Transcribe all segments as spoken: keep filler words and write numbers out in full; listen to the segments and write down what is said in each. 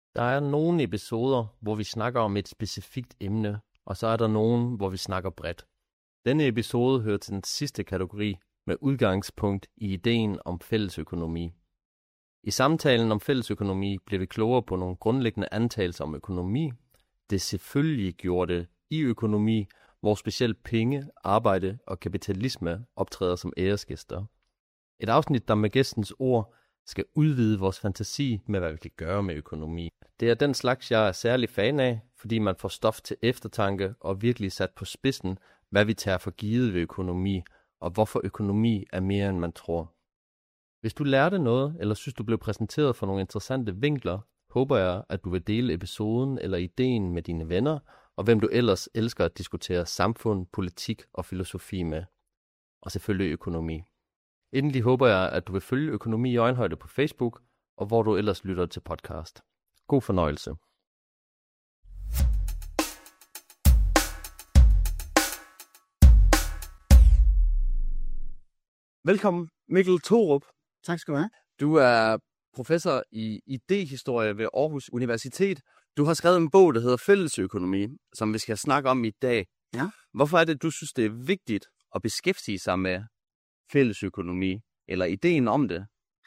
Der er nogle episoder, hvor vi snakker om et specifikt emne, og så er der nogle, hvor vi snakker bredt. Denne episode hører til den sidste kategori med udgangspunkt i ideen om fællesøkonomi. I samtalen om fællesøkonomi bliver vi klogere på nogle grundlæggende antagelser om økonomi, det selvfølgelig gjorde i økonomi, hvor specielt penge, arbejde og kapitalisme optræder som æresgæster. Et afsnit, der med gæstens ord skal udvide vores fantasi med, hvad vi kan gøre med økonomi. Det er den slags, jeg er særlig fan af, fordi man får stof til eftertanke og virkelig sat på spidsen, hvad vi tager for givet ved økonomi, og hvorfor økonomi er mere, end man tror. Hvis du lærte noget, eller synes, du blev præsenteret for nogle interessante vinkler, håber jeg, at du vil dele episoden eller ideen med dine venner, og hvem du ellers elsker at diskutere samfund, politik og filosofi med. Og selvfølgelig økonomi. Endelig håber jeg, at du vil følge Økonomi i Øjenhøjde på Facebook, og hvor du ellers lytter til podcast. God fornøjelse. Velkommen, Mikkel Thorup. Tak skal du have. Du er professor i idehistorie ved Aarhus Universitet. Du har skrevet en bog, der hedder Fællesøkonomi, som vi skal snakke om i dag. Ja. Hvorfor er det, du synes, det er vigtigt at beskæftige sig med fællesøkonomi, eller ideen om det?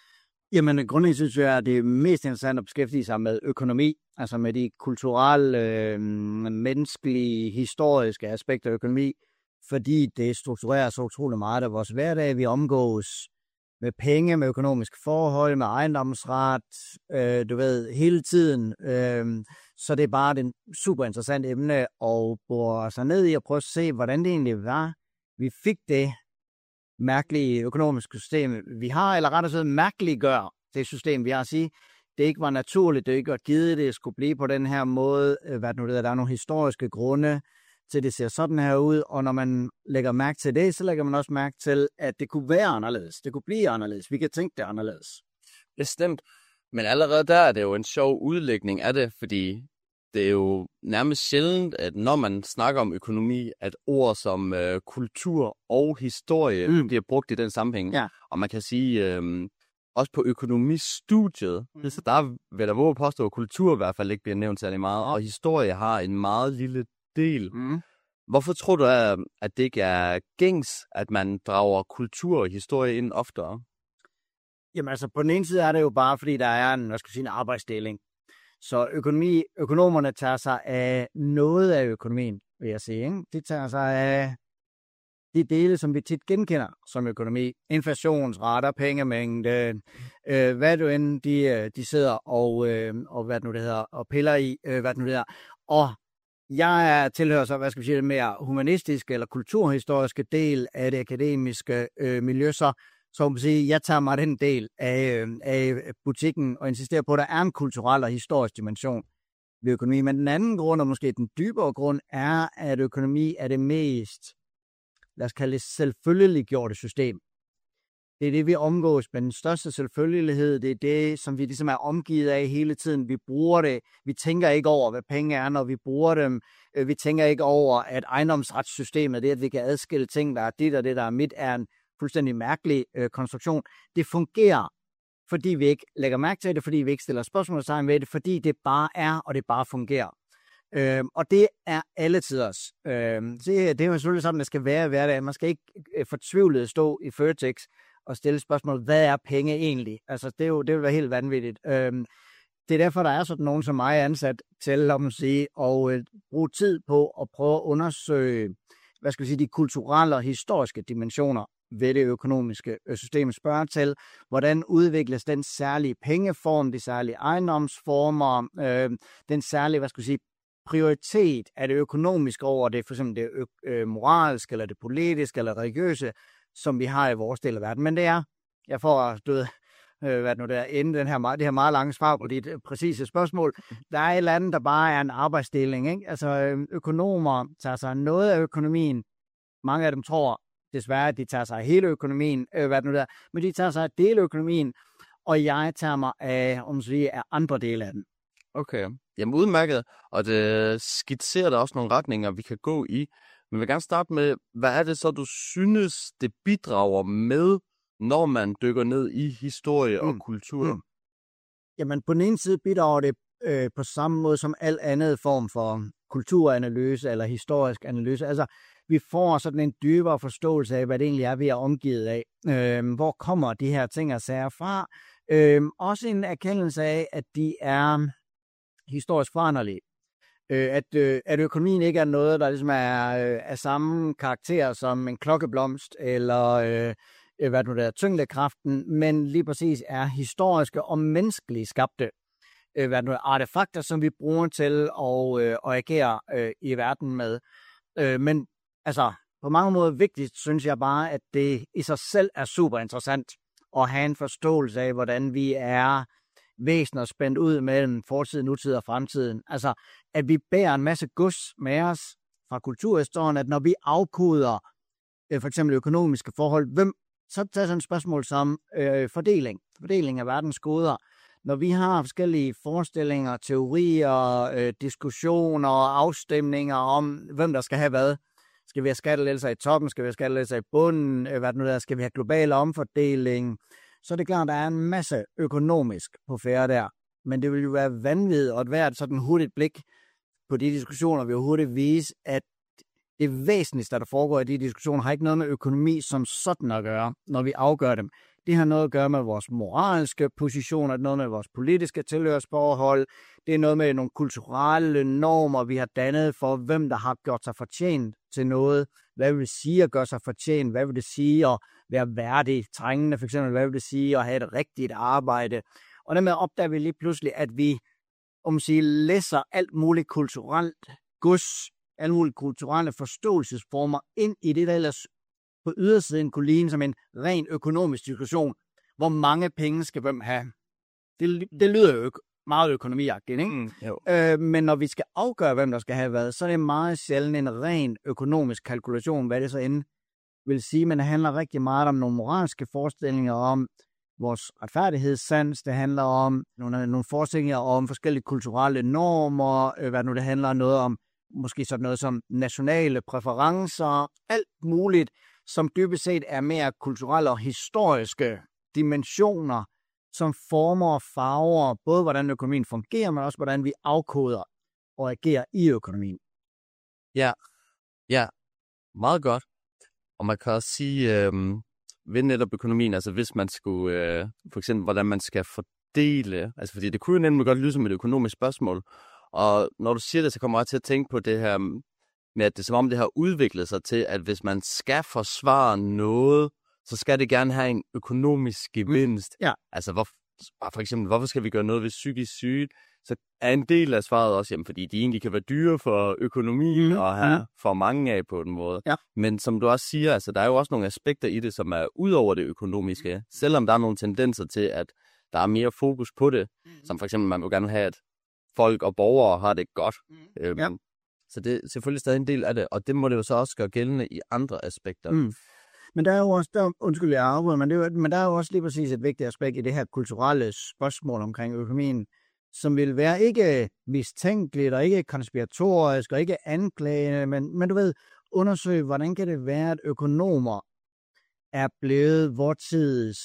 Jamen, grundlæggende synes jeg, at det er mest interessant at beskæftige sig med økonomi, altså med de kulturelle, øh, menneskelige, historiske aspekter af økonomi, fordi det strukturerer så utroligt meget af vores hverdag. Vi omgås med penge, med økonomiske forhold, med ejendomsret, øh, du ved, hele tiden. Øh, så det er bare et super interessant emne at bore sig ned i og prøve at se, hvordan det egentlig var, vi fik det mærkelige økonomiske system, vi har, eller ret og slett mærkeliggør det system, vi har at sige. Det ikke var naturligt, det ikke var givet, det skulle blive på den her måde. Hvad nu det er, der er nogle historiske grunde til, det ser sådan her ud, og når man lægger mærke til det, så lægger man også mærke til, at det kunne være anderledes. Det kunne blive anderledes. Vi kan tænke det anderledes. Bestemt. Men allerede der er det jo en sjov udlægning af det, fordi det er jo nærmest sjældent, at når man snakker om økonomi, at ord som øh, kultur og historie mm. bliver brugt i den sammenhæng. Ja. Og man kan sige, øh, også på økonomistudiet, mm. så der vil der våge påstå, at kultur i hvert fald ikke bliver nævnt særlig meget, og historie har en meget lille del. Mm. Hvorfor tror du, at det ikke er gængs, at man drager kultur og historie ind oftere? Jamen altså, på den ene side er det jo bare, fordi der er en, hvad skal jeg sige, en arbejdsdeling. Så økonomi, økonomerne tager sig af noget af økonomien, vil jeg sige. Ikke? De tager sig af de dele, som vi tit genkender som økonomi. Inflationsrater, pengemængde, øh, hvad du end de, de sidder og, øh, og, hvad det nu det hedder, og piller i, øh, hvad det nu det hedder. Og jeg tilhører så, hvad skal vi sige, det mere humanistiske eller kulturhistoriske del af det akademiske øh, miljø, så Så man sige, jeg tager mig den del af, af butikken og insisterer på, at der er en kulturel og historisk dimension ved økonomi. Men den anden grund, og måske den dybere grund, er, at økonomi er det mest, lad os kalde det, selvfølgeliggjorte system. Det er det, vi omgås med den største selvfølgelighed. Det er det, som vi ligesom er omgivet af hele tiden. Vi bruger det. Vi tænker ikke over, hvad penge er, når vi bruger dem. Vi tænker ikke over, at ejendomsretssystemet, det at vi kan adskille ting, der er dit og det, der er mit, er en fuldstændig mærkelig øh, konstruktion. Det fungerer, fordi vi ikke lægger mærke til det, fordi vi ikke stiller spørgsmålstegn ved det, fordi det bare er, og det bare fungerer. Øh, og det er alle tiders. Øh, det, det er jo selvfølgelig sådan, det skal være i hverdagen. Man skal ikke øh, fortvivlet stå i Føtex og stille spørgsmål, hvad er penge egentlig? Altså, det, er jo, det vil være helt vanvittigt. Øh, det er derfor, der er sådan nogen som mig ansat til, om at sige, og øh, bruge tid på at prøve at undersøge, hvad skal vi sige, de kulturelle og historiske dimensioner ved det økonomiske system. Spørger til, hvordan udvikles den særlige pengeform, de særlige ejendomsformer, øh, den særlige, hvad skal vi sige, prioritet af det økonomiske over det, for eksempel det øh, moralske, eller det politiske, eller religiøse, som vi har i vores del af verden. Men det er, jeg får, du ved, øh, hvad nu der, inden den her, det her meget lange svar på dit præcise spørgsmål, der er et eller andet, der bare er en arbejdsdeling, ikke? Altså, økonomer tager sig noget af økonomien. Mange af dem tror, desværre, at de tager sig af hele økonomien, øh, hvad det nu der, men de tager sig af deløkonomien, og jeg tager mig af, om så sige, af andre dele af den. Okay, jamen udmærket, og det skitserer der også nogle retninger, vi kan gå i, men jeg vil gerne starte med, hvad er det så, du synes, det bidrager med, når man dykker ned i historie mm. og kultur? Mm. Jamen, på den ene side bidrager det øh, på samme måde som al andet form for kulturanalyse eller historisk analyse. Altså, vi får sådan en dybere forståelse af, hvad det egentlig er, vi er omgivet af. Øh, hvor kommer de her ting og sager fra? Øh, også en erkendelse af, at de er historisk foranderlige. Øh, at, øh, at økonomien ikke er noget, der ligesom er øh, af samme karakter som en klokkeblomst eller øh, hvad nu der, tyngdekraften, men lige præcis er historiske og menneskeligt skabte øh, hvad nu der, artefakter, som vi bruger til at, øh, at agere øh, i verden med. Øh, men altså, på mange måder vigtigt, synes jeg bare, at det i sig selv er super interessant at have en forståelse af, hvordan vi er væsener spændt ud mellem fortid, nutid og fremtiden. Altså, at vi bærer en masse gods med os fra kulturhistorien, at når vi afkoder øh, for eksempel økonomiske forhold, hvem, så tager sådan et spørgsmål som øh, fordeling, fordeling af verdens goder. Når vi har forskellige forestillinger, teorier, øh, diskussioner og afstemninger om, hvem der skal have hvad. Skal vi have skattelettelser i toppen? Skal vi have skattelettelser i bunden? Øh, hvad det nu der? Skal vi have global omfordeling? Så er det klart, at der er en masse økonomisk på færre der. Men det vil jo være vanvittigt og et hvert sådan hurtigt blik på de diskussioner, vil jo hurtigt vise, at det væsentligste, der foregår i de diskussioner, har ikke noget med økonomi som sådan at gøre, når vi afgør dem. Det har noget at gøre med vores moralske positioner, noget med vores politiske tilhørsforhold, det er noget med nogle kulturelle normer, vi har dannet for, hvem der har gjort sig fortjent til noget. Hvad vil det sige at gøre sig fortjent? Hvad vil det sige at være værdig, trængende for eksempel? Hvad vil det sige at have et rigtigt arbejde? Og dermed opdager vi lige pludselig, at vi om at sige, læser alt muligt kulturelt gods, alle mulige kulturelle forståelsesformer ind i det, der ellers på ydersiden kunne ligne som en ren økonomisk diskussion. Hvor mange penge skal hvem have? Det, det lyder jo ø- meget økonomiagtigt, ikke? Mm, øh, men når vi skal afgøre, hvem der skal have hvad, så er det meget sjældent en ren økonomisk kalkulation, hvad det så end vil sige. Men det handler rigtig meget om nogle moralske forestillinger om vores retfærdighedssans. Det handler om nogle, nogle forestillinger om forskellige kulturelle normer. Øh, hvad nu det handler noget om, måske sådan noget som nationale præferencer. Alt muligt, som dybest set er mere kulturelle og historiske dimensioner, som former og farver både hvordan økonomien fungerer, men også hvordan vi afkoder og agerer i økonomien. Ja, ja, meget godt. Og man kan også sige, øh, ved netop økonomien, altså hvis man skulle, øh, for eksempel hvordan man skal fordele, altså fordi det kunne jo nemlig godt lyde som et økonomisk spørgsmål, og når du siger det, så kommer jeg til at tænke på det her med, at det er som om det har udviklet sig til, at hvis man skal forsvare noget, så skal det gerne have en økonomisk gevinst. Ja. Altså hvor, for eksempel, hvorfor skal vi gøre noget ved psykisk syge? Så er en del af svaret også, jamen, fordi de egentlig kan være dyre for økonomien mm. og have mm. for mange af på en måde. Ja. Men som du også siger, altså, der er jo også nogle aspekter i det, som er ud over det økonomiske. Mm. Selvom der er nogle tendenser til, at der er mere fokus på det, mm. som for eksempel, man vil gerne have, at folk og borgere har det godt. Mm. Øhm, ja. Så det er selvfølgelig stadig en del af det, og det må det jo så også gøre gældende i andre aspekter. Mm. Men der er jo også, der, undskyld jeg afbryder, men, det er jo, men der er jo også lige præcis et vigtigt aspekt i det her kulturelle spørgsmål omkring økonomien, som vil være ikke mistænkeligt og ikke konspiratorisk og ikke anklagende, men, men du ved, undersøge, hvordan kan det være, at økonomer er blevet vor tids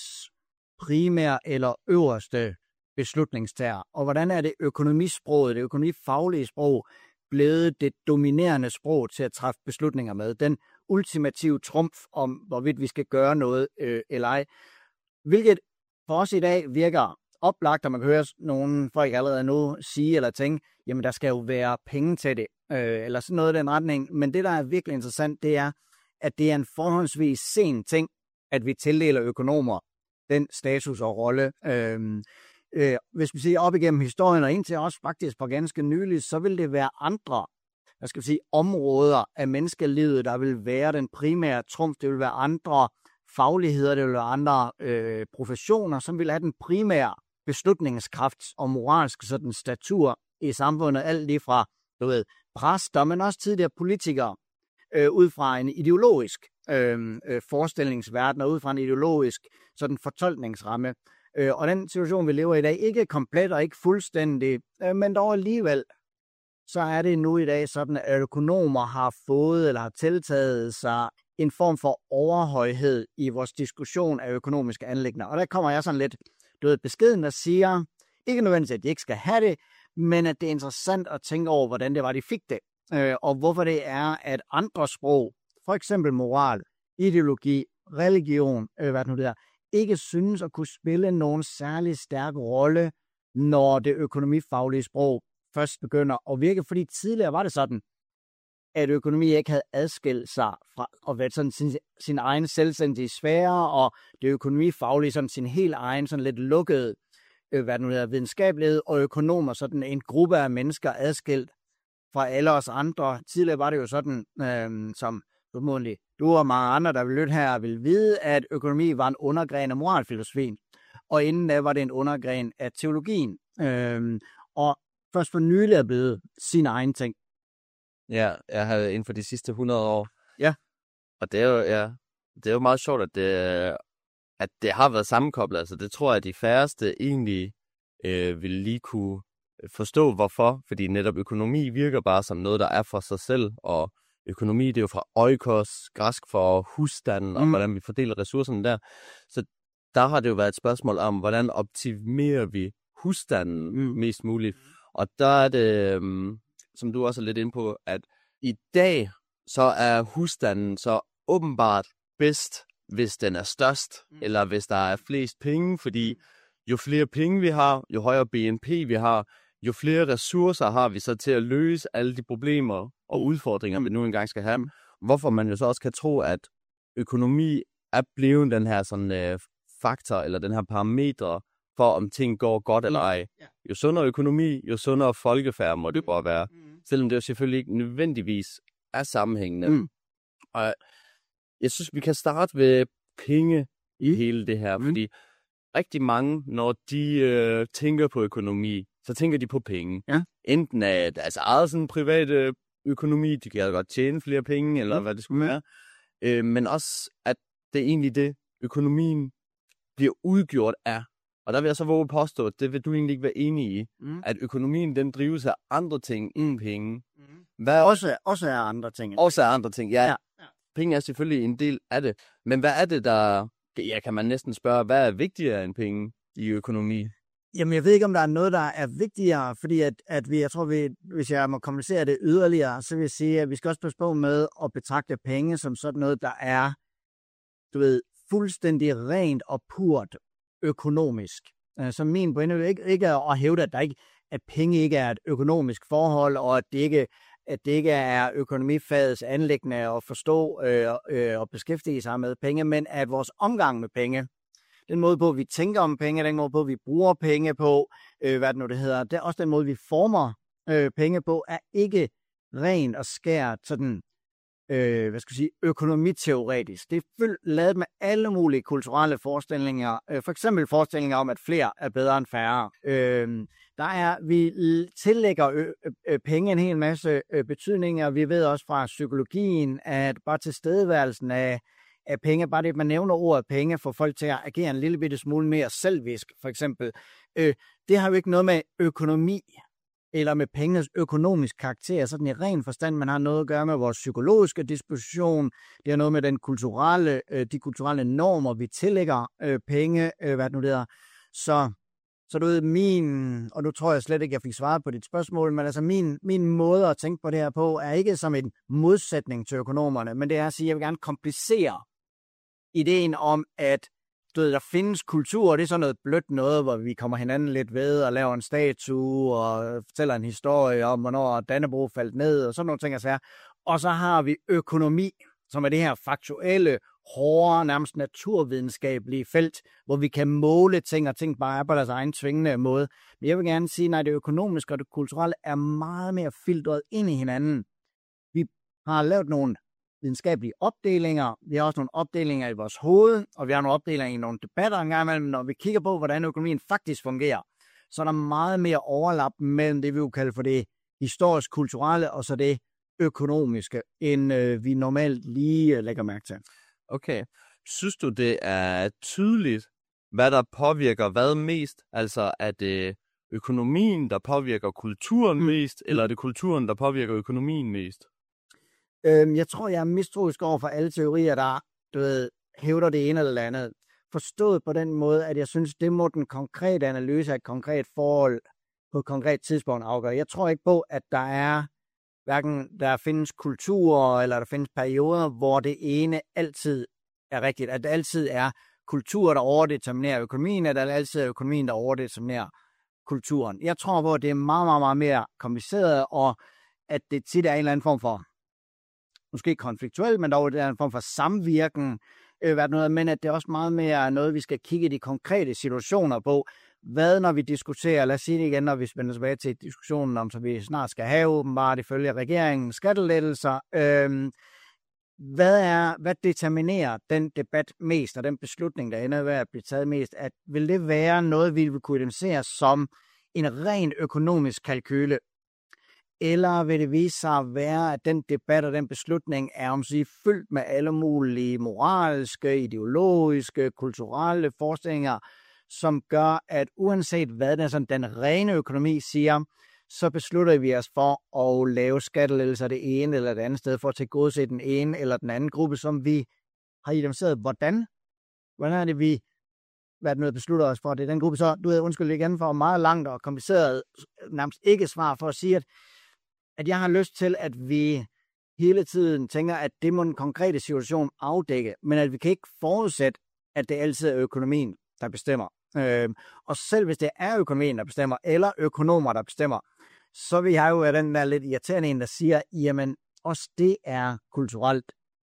primære eller øverste beslutningstager, og hvordan er det økonomisproget, det økonomifaglige sprog, blevet det dominerende sprog til at træffe beslutninger med. Den ultimative trumf om, hvorvidt vi skal gøre noget øh, eller ej. Hvilket for os i dag virker oplagt, og man kan høre nogle folk allerede nu sige eller tænke, jamen der skal jo være penge til det, øh, eller sådan noget i den retning. Men det, der er virkelig interessant, det er, at det er en forholdsvis sen ting, at vi tildeler økonomer den status og rolle. Øh, øh, hvis vi ser op igennem historien, og indtil også faktisk for ganske nyligt, så vil det være andre, hvad skal vi sige, områder af menneskelivet, der vil være den primære trumf. Det vil være andre fagligheder, det vil være andre øh, professioner, som vil have den primære beslutningskraft og moralsk sådan statur i samfundet, alt lige fra, du ved, præster, men også tidligere politikere, øh, ud fra en ideologisk øh, øh, forestillingsverden, og ud fra en ideologisk sådan fortolkningsramme. Øh, og den situation, vi lever i dag, ikke komplet og ikke fuldstændig, øh, men dog alligevel, så er det nu i dag sådan, at økonomer har fået eller har tiltaget sig en form for overhøjhed i vores diskussion af økonomiske anliggender. Og der kommer jeg sådan lidt, du ved, beskeden, der siger, ikke nødvendigvis, at de ikke skal have det, men at det er interessant at tænke over, hvordan det var, de fik det, øh, og hvorfor det er, at andre sprog, for eksempel moral, ideologi, religion, øh, hvad det nu det er, ikke synes at kunne spille nogen særlig stærk rolle, når det økonomifaglige sprog først begynder at virke, fordi tidligere var det sådan, at økonomi ikke havde adskilt sig fra at være sådan sin, sin egen selvstændige sfære, og det økonomifaglige sådan sin helt egen, sådan lidt lukkede, øh, hvad det nu hedder, videnskabelighed og økonomer, sådan en gruppe af mennesker adskilt fra alle os andre. Tidligere var det jo sådan, øh, som formodentlig du og mange andre, der vil lytte her, vil vide, at økonomi var en undergren af moralfilosofien, og inden da var det en undergren af teologien, øh, og først for nylig er blevet sin egen ting. Ja, jeg har inden for de sidste hundrede år. Ja. Og det er jo, ja, det er jo meget sjovt, at det, at det har været sammenkoblet. Altså, det tror jeg, at de færreste egentlig øh, vil lige kunne forstå, hvorfor. Fordi netop økonomi virker bare som noget, der er for sig selv. Og økonomi, det er jo fra oikos, græsk for husstanden, og mm. hvordan vi fordeler ressourcerne der. Så der har det jo været et spørgsmål om, hvordan optimerer vi husstanden mm. mest muligt. Og der er det... Øh, som du også er lidt inde på, at i dag, så er husstanden så åbenbart bedst, hvis den er størst, mm. eller hvis der er flest penge, fordi jo flere penge vi har, jo højere B N P vi har, jo flere ressourcer har vi så til at løse alle de problemer og udfordringer, mm. vi nu engang skal have. Hvorfor man jo så også kan tro, at økonomi er blevet den her sådan, øh, faktor, eller den her parametre, for om ting går godt eller ej. Jo sundere økonomi, jo sundere folkefærd må det bare være. Mm. Selvom det jo selvfølgelig ikke nødvendigvis er sammenhængende. Mm. Og jeg synes, vi kan starte ved penge i hele det her, mm. fordi rigtig mange, når de øh, tænker på økonomi, så tænker de på penge. Ja. Enten af deres eget sådan private økonomi, de kan godt tjene flere penge, eller mm. hvad det skulle være. Øh, men også, at det er egentlig det, økonomien bliver udgjort af. Og der vil jeg så våge påstå, at det vil du egentlig ikke være enig i, mm. at økonomien den drives af andre ting end penge. Mm. Hvad også, også er andre ting. Også er andre ting, ja. ja. ja. Penge er selvfølgelig en del af det. Men hvad er det, der... Ja, kan man næsten spørge, hvad er vigtigere end penge i økonomi? Jamen, jeg ved ikke, om der er noget, der er vigtigere, fordi at, at vi, jeg tror, vi, hvis jeg må komplicere det yderligere, så vil jeg sige, at vi skal også passe på med at betragte penge som sådan noget, der er, du ved, fuldstændig rent og purt økonomisk. Så min pointe er ikke, ikke at hævde, at, der ikke, at penge ikke er et økonomisk forhold, og at det ikke, at det ikke er økonomifagets anliggende at forstå øh, øh, og beskæftige sig med penge, men at vores omgang med penge, den måde på, vi tænker om penge, den måde på, vi bruger penge på, øh, hvad det nu det hedder, det er også den måde, vi former øh, penge på, er ikke ren og skært sådan, øh, hvad skal jeg sige, økonomiteoretisk. Det er fyldt lavet med alle mulige kulturelle forestillinger, øh, for eksempel forestillinger om, at flere er bedre end færre. Øh, der er, vi tillægger ø- ø- penge en hel masse ø- betydninger. Vi ved også fra psykologien, at bare tilstedeværelsen af, af penge, bare det, man nævner ordet penge, får folk til at agere en lille bitte smule mere selvisk, for eksempel. Øh, det har jo ikke noget med økonomi eller med pengenes økonomisk karakter, sådan i ren forstand. Man har noget at gøre med vores psykologiske disposition. Det har noget med den kulturelle, øh, de kulturelle normer, vi tillægger øh, penge, øh, hvad det nu det er. Så Så du ved, min, og nu tror jeg slet ikke, jeg fik svaret på dit spørgsmål, men altså min, min måde at tænke på det her på, er ikke som en modsætning til økonomerne, men det er at sige, at jeg vil gerne komplicere ideen om, at du ved, der findes kultur, og det er sådan noget blødt noget, hvor vi kommer hinanden lidt ved og laver en statue og fortæller en historie om, hvornår Dannebrog faldt ned og sådan nogle ting. Altså. Og så har vi økonomi, som er det her faktuelle, hårde, nærmest naturvidenskabelige felt, hvor vi kan måle ting, og ting bare er på deres egen tvingende måde. Men jeg vil gerne sige, at det økonomiske og det kulturelle er meget mere filtreret ind i hinanden. Vi har lavet nogle videnskabelige opdelinger, vi har også nogle opdelinger i vores hoved, og vi har nogle opdelinger i nogle debatter en gang imellem. Når vi kigger på, hvordan økonomien faktisk fungerer, så er der meget mere overlap mellem det, vi vil kalde for det historisk-kulturelle, og så det økonomiske, end øh, vi normalt lige øh, lægger mærke til. Okay. Synes du, det er tydeligt, hvad der påvirker hvad mest? Altså, er det økonomien, der påvirker kulturen mest, eller er det kulturen, der påvirker økonomien mest? Øhm, jeg tror, jeg er mistroisk over for alle teorier, der du ved, hævder det ene eller det andet. Forstået på den måde, at jeg synes, det må den konkrete analyse af et konkret forhold på et konkret tidspunkt afgør. Jeg tror ikke på, at der er hverken der findes kulturer, eller der findes perioder, hvor det ene altid er rigtigt. At det altid er kultur, der overdeterminerer økonomien, at det altid er økonomien, der overdeterminerer kulturen. Jeg tror på, at det er meget, meget, meget mere kompliceret, og at det tit er en eller anden form for, måske konfliktuel, men dog det er en form for samvirken, øh, noget, men at det er også meget mere noget, vi skal kigge i de konkrete situationer på. Hvad, når vi diskuterer, lad os sige det igen, når vi spænder tilbage til diskussionen om, så vi snart skal have åbenbart ifølge regeringen skattelettelser. Øh, hvad, er, hvad determinerer den debat mest, og den beslutning, der ender ved at blive taget mest? At, vil det være noget, vi vil kunne identificere som en ren økonomisk kalkyle? Eller vil det vise sig at være, at den debat og den beslutning er om sig fyldt med alle mulige moralske, ideologiske, kulturelle forestillinger, som gør, at uanset hvad den, sådan, den rene økonomi siger, så beslutter vi os for at lave skattelettelser det ene eller det andet sted, for at tilgodese den ene eller den anden gruppe, som vi har identificeret. Hvordan? Hvordan er det, vi hvad noget beslutter os for, at det er den gruppe? Så du ved, undskyld igen for meget langt og kompliceret, nærmest ikke svar for at sige, at, at jeg har lyst til, at vi hele tiden tænker, at det må en konkrete situation afdække, men at vi kan ikke forudsætte, at det altid er økonomien, der bestemmer. Øh, og selv hvis det er økonomien, der bestemmer, eller økonomer, der bestemmer, så vil jeg jo være den der lidt irriterende en, der siger, jamen også det er kulturelt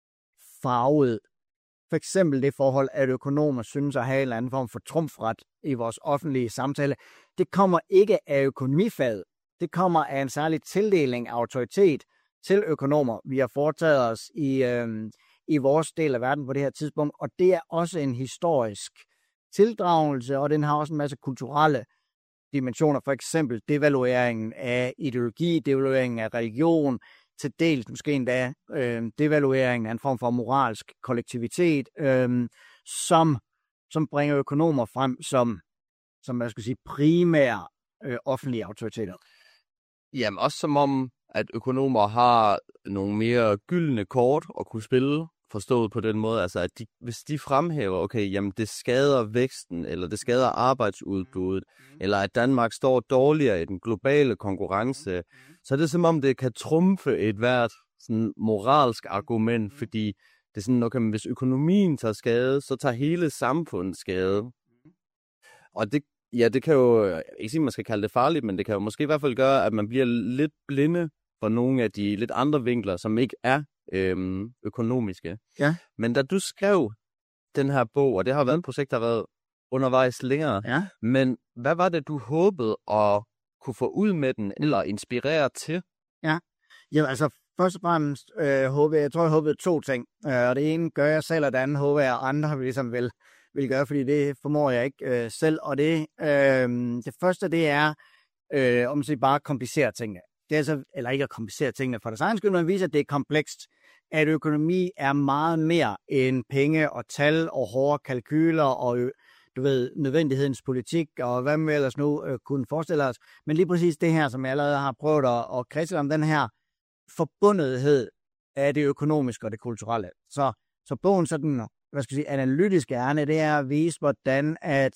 farvet. For eksempel det forhold, at økonomer synes at have en eller anden form for trumfret i vores offentlige samtale. Det kommer ikke af økonomifaget. Det kommer af en særlig tildeling af autoritet til økonomer. Vi har foretaget os i, øh, i vores del af verden på det her tidspunkt, og det er også en historisk tildragelse, og den har også en masse kulturelle dimensioner, for eksempel devalueringen af ideologi, devalueringen af religion, til dels måske endda øh, devalueringen af en form for moralsk kollektivitet, øh, som, som bringer økonomer frem som, som man skal sige, primære øh, offentlige autoriteter. Jamen også som om, at økonomer har nogle mere gyldne kort at kunne spille, forstået på den måde, altså at de, hvis de fremhæver, okay, jamen det skader væksten, eller det skader arbejdsudbuddet, mm. eller at Danmark står dårligere i den globale konkurrence, mm. så er det som om, det kan trumfe et hvert sådan moralsk argument, mm. fordi det er sådan, okay, hvis økonomien tager skade, så tager hele samfundet skade. Mm. Og det, ja, det kan jo, ikke sige, man skal kalde det farligt, men det kan jo måske i hvert fald gøre, at man bliver lidt blinde for nogle af de lidt andre vinkler, som ikke er Øhm, økonomiske. Ja. Men da du skrev den her bog, og det har været et projekt, der har været undervejs længere, ja. men hvad var det, du håbede at kunne få ud med den, eller inspirere til? Ja, jo, altså først og fremmest øh, håber jeg, jeg tror jeg håbede to ting, øh, og det ene gør jeg selv, og det andet håber jeg, andre vil ligesom vil, vil gøre, fordi det formår jeg ikke øh, selv, og det, øh, det første, det er, øh, om at sige, bare komplicere tingene. Det er altså, eller ikke at komplicere tingene for deres egen skyld, men vise, at det er komplekst. At økonomi er meget mere end penge og tal og hårde kalkyler og du ved, nødvendighedens politik og hvad vi ellers nu øh, kunne forestille os. Men lige præcis det her, som jeg allerede har prøvet at, at kredse om, den her forbundethed af det økonomiske og det kulturelle. Så, så bogen sådan, hvad skal jeg sige, analytiske ærne, det er at vise, hvordan at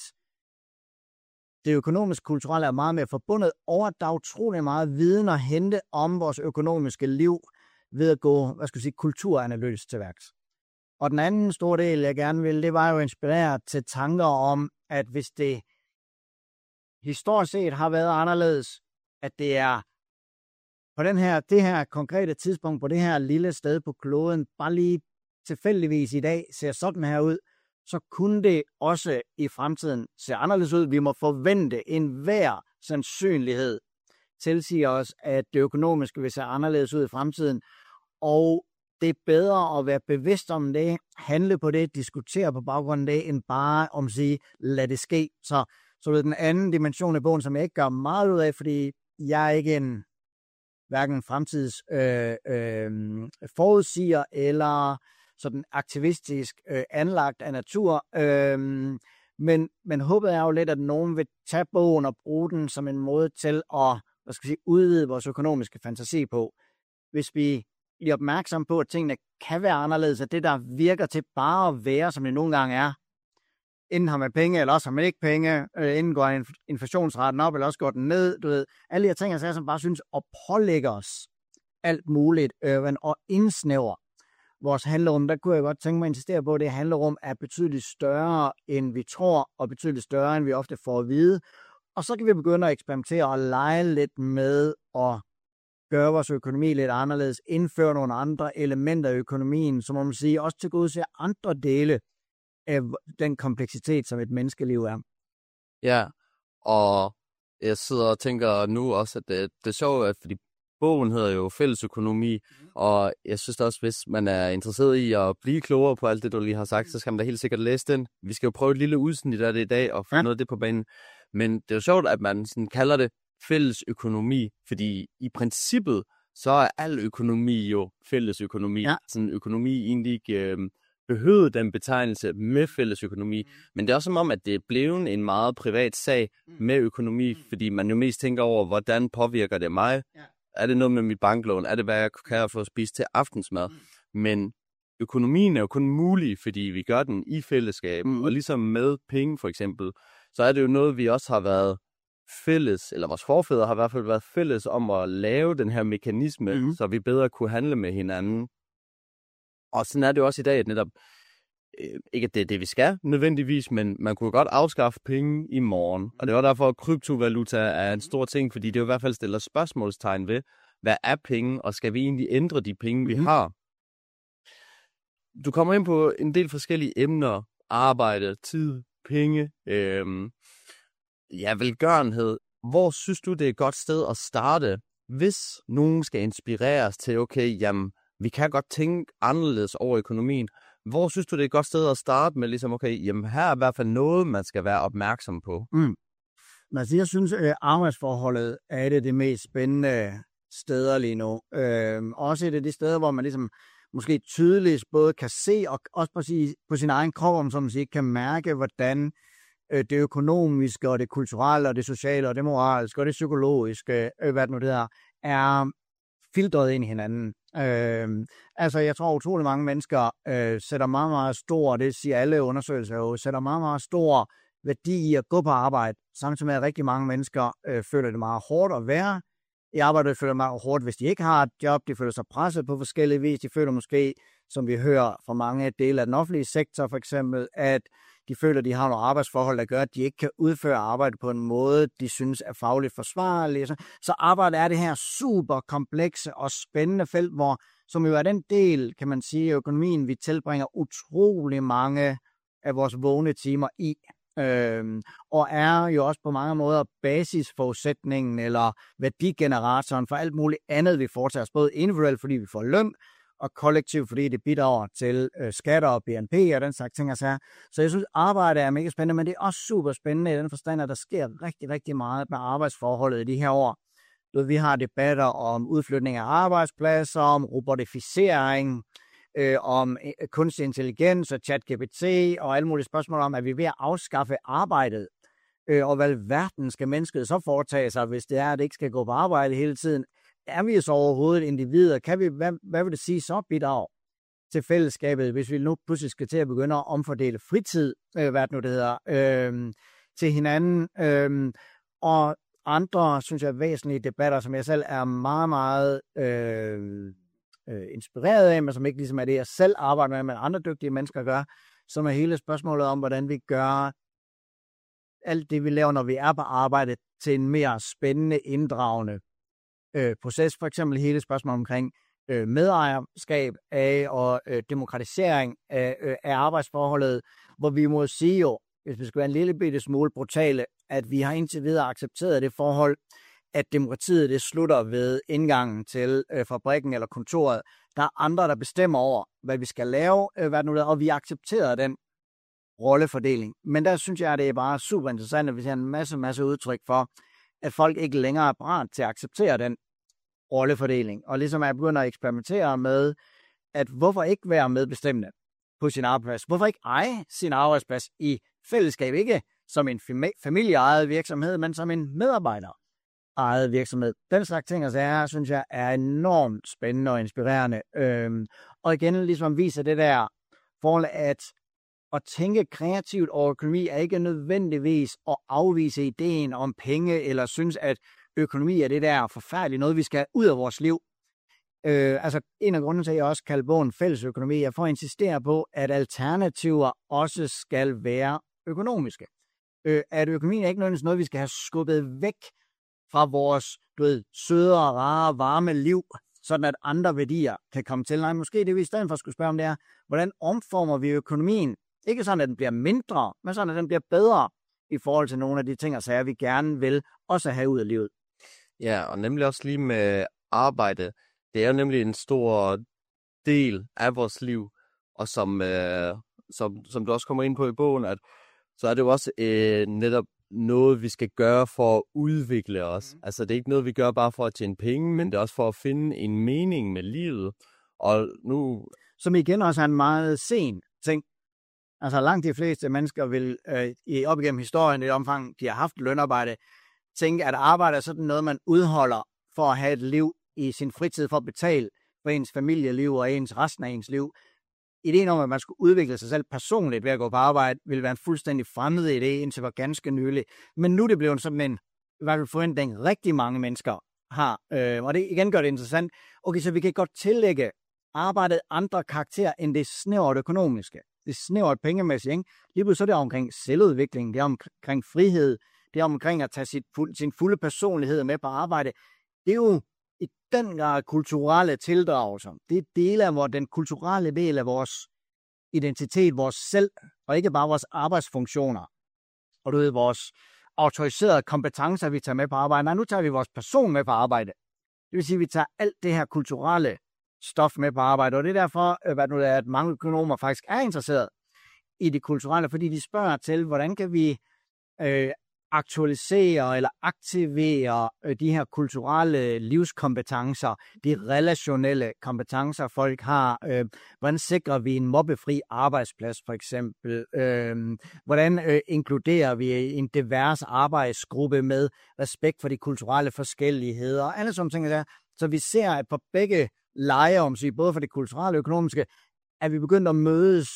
det økonomiske kulturelle er meget mere forbundet, og at der er utrolig meget viden at hente om vores økonomiske liv ved at gå, hvad skal jeg sige, kulturanalytisk til værks. Og den anden store del, jeg gerne vil, det var jo inspireret til tanker om, at hvis det historisk set har været anderledes, at det er på den her, det her konkrete tidspunkt, på det her lille sted på kloden, bare lige tilfældigvis i dag ser sådan her ud, så kunne det også i fremtiden se anderledes ud. Vi må forvente en hver sandsynlighed tilsiger os, at det økonomiske vil se anderledes ud i fremtiden. Og det er bedre at være bevidst om det, handle på det, diskutere på baggrund af det, end bare om at sige, lad det ske. Så, så det er den anden dimension af bogen, som jeg ikke gør meget ud af, fordi jeg er ikke en hverken fremtids øh, øh, forudsiger eller sådan aktivistisk øh, anlagt af natur. Øh, men, men håbet er jo lidt, at nogen vil tage bogen og bruge den som en måde til at hvad skal jeg sige, udvide vores økonomiske fantasi på. Hvis vi bliver opmærksom på, at tingene kan være anderledes, at det, der virker til bare at være, som det nogle gange er, Enten har man penge, eller også har man ikke penge. Øh, enten går inflationsraten op, eller også går den ned. Du ved, alle de her ting, jeg som bare synes at pålægge os alt muligt, øh, og indsnæver vores handlerum. Der kunne jeg godt tænke mig at insistere på, at det handlerum er betydeligt større, end vi tror, og betydeligt større, end vi ofte får at vide. Og så kan vi begynde at eksperimentere og lege lidt med at gøre vores økonomi lidt anderledes, indføre nogle andre elementer af økonomien, som man sige, også til gode ser andre dele af den kompleksitet, som et menneskeliv er. Ja, og jeg sidder og tænker nu også, at det, det er sjovt, at fordi bogen hedder jo Fællesøkonomi, mm. og jeg synes også, hvis man er interesseret i at blive klogere på alt det, du lige har sagt, så skal man da helt sikkert læse den. Vi skal jo prøve et lille udsnit af det i dag, og få ja. noget af det på banen. Men det er jo sjovt, at man sådan kalder det fællesøkonomi, fordi i princippet, så er al økonomi jo fællesøkonomi. Ja. Sådan økonomi egentlig ikke øh, behøvede den betegnelse med fællesøkonomi, mm. men det er også som om, at det er blevet en meget privat sag med økonomi, mm. fordi man jo mest tænker over, hvordan påvirker det mig? Ja. Er det noget med mit banklån? Er det, hvad jeg kan få at spise til aftensmad? Mm. Men økonomien er jo kun mulig, fordi vi gør den i fællesskab, mm. og ligesom med penge for eksempel, så er det jo noget, vi også har været fælles, eller vores forfædre har i hvert fald været fælles om at lave den her mekanisme, mm. så vi bedre kunne handle med hinanden. Og sådan er det jo også i dag, at netop, øh, ikke at det er det, vi skal nødvendigvis, men man kunne godt afskaffe penge i morgen. Og det var derfor, at kryptovaluta er en stor ting, fordi det jo i hvert fald stiller spørgsmålstegn ved, hvad er penge, og skal vi egentlig ændre de penge, vi har? Du kommer ind på en del forskellige emner, arbejde, tid, penge, øh, ja, velgørenhed. Hvor synes du, det er et godt sted at starte, hvis nogen skal inspireres til, okay, jamen, vi kan godt tænke anderledes over økonomien. Hvor synes du, det er et godt sted at starte med, ligesom, okay, jamen, her er i hvert fald noget, man skal være opmærksom på? Mm. Altså, jeg synes, at arbejdsforholdet er et af de mest spændende steder lige nu. Øh, også et af de steder, hvor man ligesom måske tydeligt både kan se, og også på, sin, på sin egen krop, om som man siger, kan mærke, hvordan det økonomiske, og det kulturelle, og det sociale, og det moralske, og det psykologiske, hvad det nu det er, er filtreret ind i hinanden. Øh, altså, jeg tror, utrolig mange mennesker øh, sætter meget, meget stor, det siger alle undersøgelser jo, sætter meget, meget stor værdi i at gå på arbejde, samtidig med, at rigtig mange mennesker øh, føler det meget hårdt at være i arbejde, de føler det meget hårdt, hvis de ikke har et job, de føler sig presset på forskellige vis, de føler måske, som vi hører fra mange dele af den offentlige sektor for eksempel, at de føler, at de har nogle arbejdsforhold, der gør, at de ikke kan udføre arbejde på en måde, de synes er fagligt forsvarlige. Så arbejde er det her super komplekse og spændende felt, hvor, som jo er den del, kan man sige, af økonomien, vi tilbringer utrolig mange af vores vågne timer i. Øhm, og er jo også på mange måder basisforudsætningen eller værdigeneratoren for alt muligt andet, vi foretager os, både individuelt, fordi vi får løn, og kollektivt, fordi det bidrager til øh, skatter og B N P og den slags ting. Altså. Så jeg synes, arbejde er mega spændende, men det er også super spændende i den forstand, at der sker rigtig, rigtig meget med arbejdsforholdet i de her år. Vi har debatter om udflytning af arbejdspladser, om robotificering, øh, om øh, kunstig intelligens og ChatGPT og alle mulige spørgsmål om, at vi er ved at afskaffe arbejdet. Øh, og hvad verden skal mennesket så foretage sig, hvis det er, at det ikke skal gå på arbejde hele tiden? Er vi så overhovedet individer? Kan vi, hvad, hvad vil det sige så bidrag til fællesskabet, hvis vi nu pludselig skal til at begynde at omfordele fritid, øh, hvad det nu det hedder, øh, til hinanden? Øh, og andre, synes jeg, væsentlige debatter, som jeg selv er meget, meget øh, øh, inspireret af, men som ikke ligesom er det, jeg selv arbejder med, men andre dygtige mennesker gør, som er hele spørgsmålet om, hvordan vi gør alt det, vi laver, når vi er på arbejde, til en mere spændende, inddragende øh, proces. For eksempel hele spørgsmålet omkring øh, medejerskab af og øh, demokratisering af, øh, af arbejdsforholdet, hvor vi må sige jo, hvis vi skal være en lille bitte smule brutale, at vi har indtil videre accepteret det forhold, at demokratiet det slutter ved indgangen til øh, fabrikken eller kontoret. Der er andre, der bestemmer over, hvad vi skal lave, øh, hvad nu er, og vi accepterer den rollefordeling. Men der synes jeg, at det er bare super interessant, at vi ser en masse, masse udtryk for, at folk ikke længere er parat til at acceptere den rollefordeling. Og ligesom jeg begynder at eksperimentere med, at hvorfor ikke være medbestemmende på sin arbejdsplads? Hvorfor ikke eje sin arbejdsplads i fællesskab? Ikke som en familieejet virksomhed, men som en medarbejderejet virksomhed. Den slags ting, altså er, synes jeg, er enormt spændende og inspirerende. Øhm, og igen, ligesom viser det der forhold, at at tænke kreativt over økonomi er ikke nødvendigvis at afvise ideen om penge, eller synes, at økonomi er det der forfærdelige noget, vi skal have ud af vores liv. Øh, altså en af grunden til, at jeg også kalder bogen fælles økonomi, er for at insistere på, at alternativer også skal være økonomiske. Øh, at økonomien er ikke nødvendigvis noget, vi skal have skubbet væk fra vores, du ved, søde og rare, varme liv, sådan at andre værdier kan komme til. Nej, måske det vi i stedet for skulle spørge om, det er, hvordan omformer vi økonomien? Ikke sådan, at den bliver mindre, men sådan, at den bliver bedre i forhold til nogle af de ting og sager, vi gerne vil også have ud af livet. Ja, og nemlig også lige med arbejde. Det er jo nemlig en stor del af vores liv, og som, øh, som, som du også kommer ind på i bogen, at så er det jo også øh, netop noget, vi skal gøre for at udvikle os. Mm. Altså, det er ikke noget, vi gør bare for at tjene penge, men det er også for at finde en mening med livet. Og nu... Som igen også er en meget sen ting. Altså, langt de fleste mennesker vil øh, op igennem historien, i det omfang, de har haft lønarbejde, tænke, at arbejde er sådan noget, man udholder for at have et liv i sin fritid, for at betale for ens familieliv og ens resten af ens liv. Ideen om, at man skulle udvikle sig selv personligt ved at gå på arbejde, ville være en fuldstændig fremmed idé indtil var ganske nylig. Men nu er det blevet sådan en, i hvert fald forventning, rigtig mange mennesker har. Øh, og det igen gør det interessant. Okay, så vi kan godt tillægge arbejdet andre karakterer end det snævert økonomiske. Det snævert pengemæssige, ikke? Lige pludselig så er det omkring selvudvikling, det er omkring frihed, det er omkring at tage sit, sin fulde personlighed med på arbejde. Det er jo i den grad kulturelle tildragelser. Det er dele af vores, den kulturelle del af vores identitet, vores selv, og ikke bare vores arbejdsfunktioner. Og du ved, vores autoriserede kompetencer, vi tager med på arbejde. Nej, nu tager vi vores person med på arbejde. Det vil sige, at vi tager alt det her kulturelle stof med på arbejde, og det er derfor, hvad nu er, at mange økonomer faktisk er interesseret i det kulturelle, fordi de spørger til, hvordan kan vi øh, aktualisere eller aktivere øh, de her kulturelle livskompetencer, de relationelle kompetencer, folk har. Øh, hvordan sikrer vi en mobbefri arbejdsplads, for eksempel? Øh, hvordan øh, inkluderer vi en divers arbejdsgruppe med respekt for de kulturelle forskelligheder? Alle sådan ting der. Så vi ser, at på begge leje, om sig, både for det kulturelle og økonomiske, at vi begynder at mødes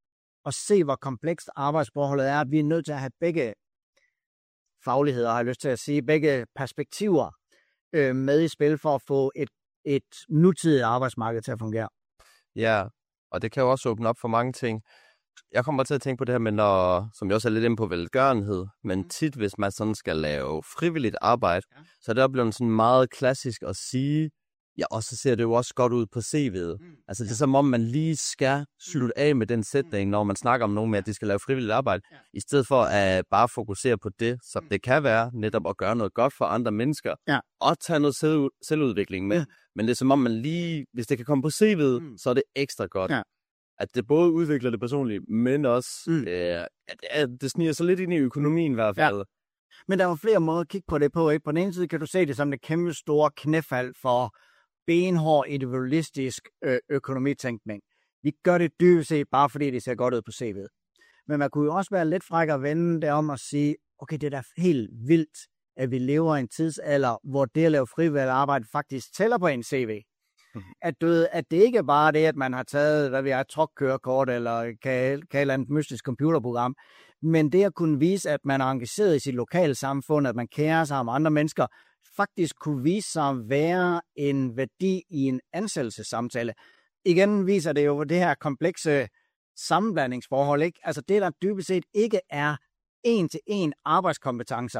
og se, hvor komplekst arbejdsforholdet er, at vi er nødt til at have begge fagligheder, har jeg lyst til at sige, begge perspektiver øh, med i spil for at få et, et nutidigt arbejdsmarked til at fungere. Ja, og det kan jo også åbne op for mange ting. Jeg kommer til at tænke på det her med, når, som jeg også er lidt inde på, velgørenhed, men tit, hvis man sådan skal lave frivilligt arbejde, ja. Så er det blevet sådan meget klassisk at sige, ja, og så ser det jo også godt ud på C V'et. Mm. Altså, det er som om, man lige skal slutte af med den sætning, når man snakker om nogen med, at de skal lave frivilligt arbejde, ja. I stedet for at bare fokusere på det, som det kan være, netop at gøre noget godt for andre mennesker, ja. Og tage noget selv, selvudvikling med. Ja. Men det er som om, man lige, hvis det kan komme på C V'et, mm. så er det ekstra godt. Ja. At det både udvikler det personligt, men også, mm. øh, at det sniger sig lidt ind i økonomien i hvert fald. Ja. Men der er jo flere måder at kigge på det på, ikke? På den ene side kan du se det som et kæmpe store knæfald for benhård individualistisk ø- økonomitænkning. Vi gør det dybest set bare fordi det ser godt ud på C V'et. Men man kunne jo også være lidt fræk at vende det om at sige, okay, det er da helt vildt, at vi lever i en tidsalder, hvor det at lave frivilligt arbejde faktisk tæller på en C V. Mm-hmm. At, du ved, at det ikke er bare det, at man har taget, hvad vi har, et truckkørekort eller kan, kan et eller andet mystisk computerprogram, men det at kunne vise, at man er engageret i sit lokale samfund, at man kærer sig om andre mennesker, faktisk kunne vise sig at være en værdi i en ansættelsessamtale. Igen viser det jo det her komplekse sammenblandingsforhold, ikke? Altså det, der dybest set ikke er en-til-en arbejdskompetencer,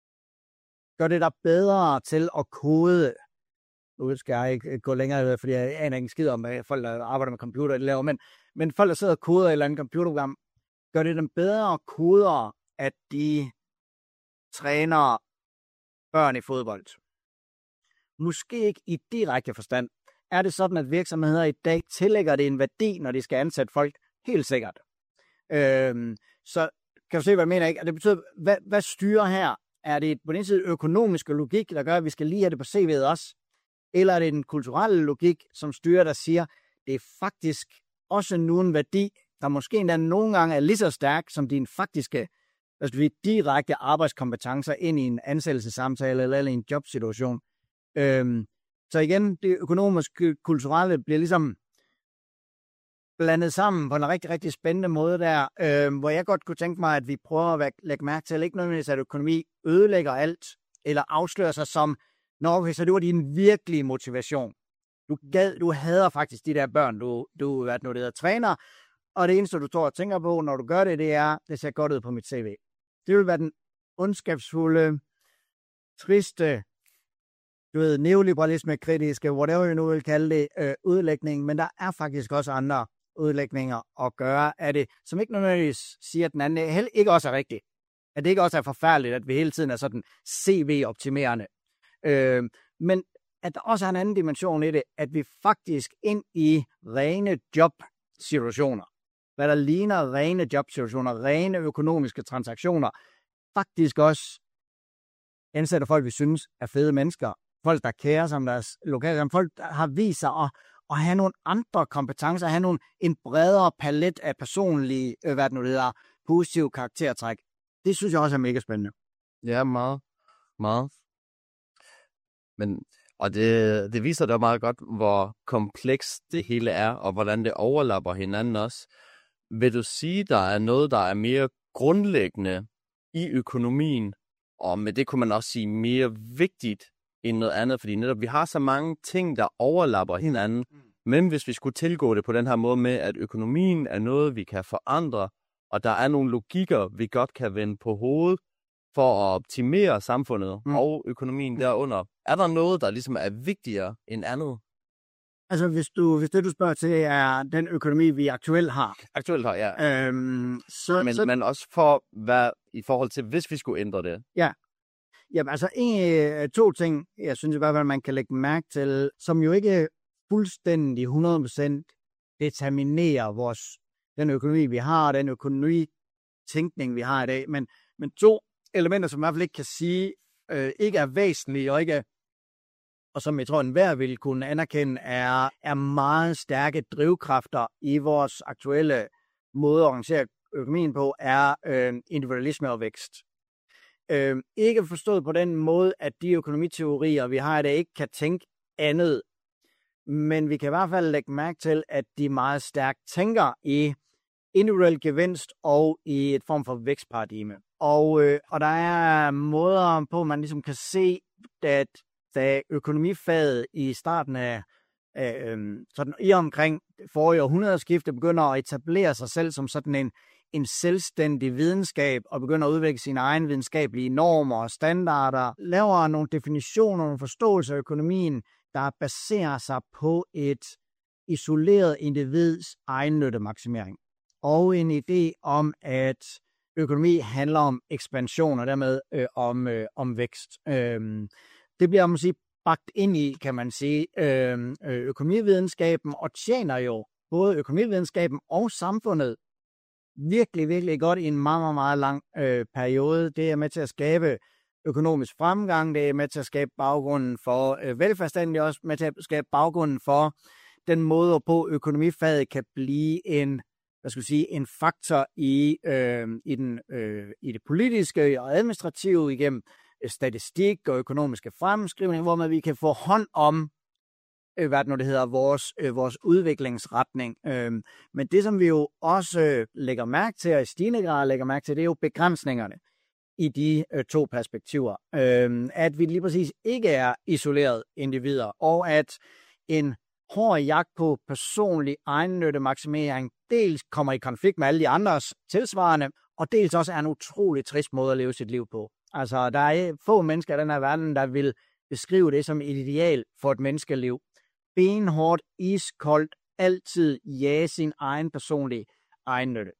gør det der bedre til at kode. Nu skal jeg ikke gå længere, fordi jeg aner ikke skid om, at folk, der arbejder med computer, de laver, men, men folk, der sidder og koder et eller andet computerprogram, gør det dem bedre koder, at de træner børn i fodbold. Måske ikke i direkte forstand. Er det sådan, at virksomheder i dag tillægger det en værdi, når de skal ansætte folk? Helt sikkert. Øhm, så kan du se, hvad jeg mener, ikke? Det betyder, hvad, hvad styrer her? Er det på den ene side økonomisk logik, der gør, at vi skal lige have det på C V'et også? Eller er det den kulturelle logik, som styrer, der siger, det er faktisk også nu en værdi, der måske endda nogle gange er lige så stærk som din faktiske, altså vi direkte arbejdskompetencer ind i en ansættelsessamtale eller i en jobsituation. Øhm, så igen, det økonomiske, kulturelle bliver ligesom blandet sammen på en rigtig, rigtig spændende måde der, øh, hvor jeg godt kunne tænke mig, at vi prøver at lægge mærke til, ikke nødvendigvis, at økonomi ødelægger alt, eller afslører sig som, når okay, så det var din virkelige motivation. Du, gad, du hader faktisk de der børn, du, du hvad nu det hedder, træner, og det eneste, du tror og tænker på, når du gør det, det er, det ser godt ud på mit C V. Det vil være den ondskabsfulde, triste, du ved, neoliberalisme-kritiske, whatever you nu vil kalde det, øh, udlægning, men der er faktisk også andre udlægninger at gøre af det, som ikke nødvendigvis siger, at den anden heller ikke også er rigtig. At det ikke også er forfærdeligt, at vi hele tiden er sådan C V-optimerende. Øh, men at der også er en anden dimension i det, at vi faktisk ind i rene jobsituationer, hvad der ligner rene jobsituationer, rene økonomiske transaktioner, faktisk også ansætter folk, vi synes er fede mennesker, folk, der kærer sig om deres lokale, folk, der har vist sig at, at have nogle andre kompetencer, have nogle, en bredere palet af personlige, øh, hvad det nu hedder, positive karaktertræk. Det synes jeg også er mega spændende. Ja, meget. Meget. Men, og det, det viser da meget godt, hvor komplekst det hele er, og hvordan det overlapper hinanden også. Vil du sige, der er noget, der er mere grundlæggende i økonomien, og med det kunne man også sige mere vigtigt end noget andet, fordi netop vi har så mange ting, der overlapper hinanden, mm. men hvis vi skulle tilgå det på den her måde med, at økonomien er noget, vi kan forandre, og der er nogle logikker, vi godt kan vende på hovedet, for at optimere samfundet mm. og økonomien derunder. Er der noget, der ligesom er vigtigere end andet? Altså, hvis, du, hvis det, du spørger til, er den økonomi, vi aktuelt har. Aktuelt har, ja. Øhm, så, men, så... men også for, hvad, i forhold til, hvis vi skulle ændre det. Ja. Jamen, altså, en, to ting, jeg synes i hvert fald, man kan lægge mærke til, som jo ikke fuldstændig hundrede procent determinerer vores, den økonomi, vi har, den økonomitænkning, vi har i dag. Men, men to elementer, som i hvert fald ikke kan sige, øh, ikke er væsentlige, og ikke og som jeg tror, enhver vil kunne anerkende, er, er meget stærke drivkræfter i vores aktuelle måde at organisere økonomien på, er øh, individualisme og vækst. Øh, ikke forstået på den måde, at de økonomiteorier, vi har i dag, ikke kan tænke andet, men vi kan i hvert fald lægge mærke til, at de meget stærkt tænker i individuel gevinst og i et form for vækstparadigme. Og, øh, og der er måder på, man ligesom kan se, at da økonomifaget i starten af øh, sådan i omkring forrige århundredeskifte begynder at etablere sig selv som sådan en, en selvstændig videnskab og begynder at udvikle sine egne videnskabelige normer og standarder, laver nogle definitioner, nogle forståelser af økonomien, der baserer sig på et isoleret individs egennyttemaksimering. Og en idé om, at økonomi handler om ekspansion og dermed øh, om, øh, om vækst. Øh, det bliver man sige, bagt ind i, kan man sige, øh, økonomividenskaben og tjener jo både økonomividenskaben og samfundet virkelig, virkelig godt i en meget, meget, meget lang øh, periode. Det er med til at skabe økonomisk fremgang, det er med til at skabe baggrunden for øh, velfærdsstaten, det er også med til at skabe baggrunden for den måde, hvorpå økonomifaget kan blive en, hvad skal jeg sige, en faktor i, øh, i, den, øh, i det politiske og administrative igennem statistik og økonomiske fremskrivning, hvor man vi kan få hånd om, øh, hvad det nu det hedder, vores, øh, vores udviklingsretning. Øh, men det, som vi jo også øh, lægger mærke til, og i stigende grad lægger mærke til, det er jo begrænsningerne i de øh, to perspektiver. Øh, at vi lige præcis ikke er isolerede individer, og at en hård jagt på personlig egennyttemaksimering dels kommer i konflikt med alle de andres tilsvarende, og dels også er en utrolig trist måde at leve sit liv på. Altså, der er få mennesker i den her verden, der vil beskrive det som et ideal for et menneskeliv. Benhårdt, iskoldt, altid jage sin egen personlige egennytte.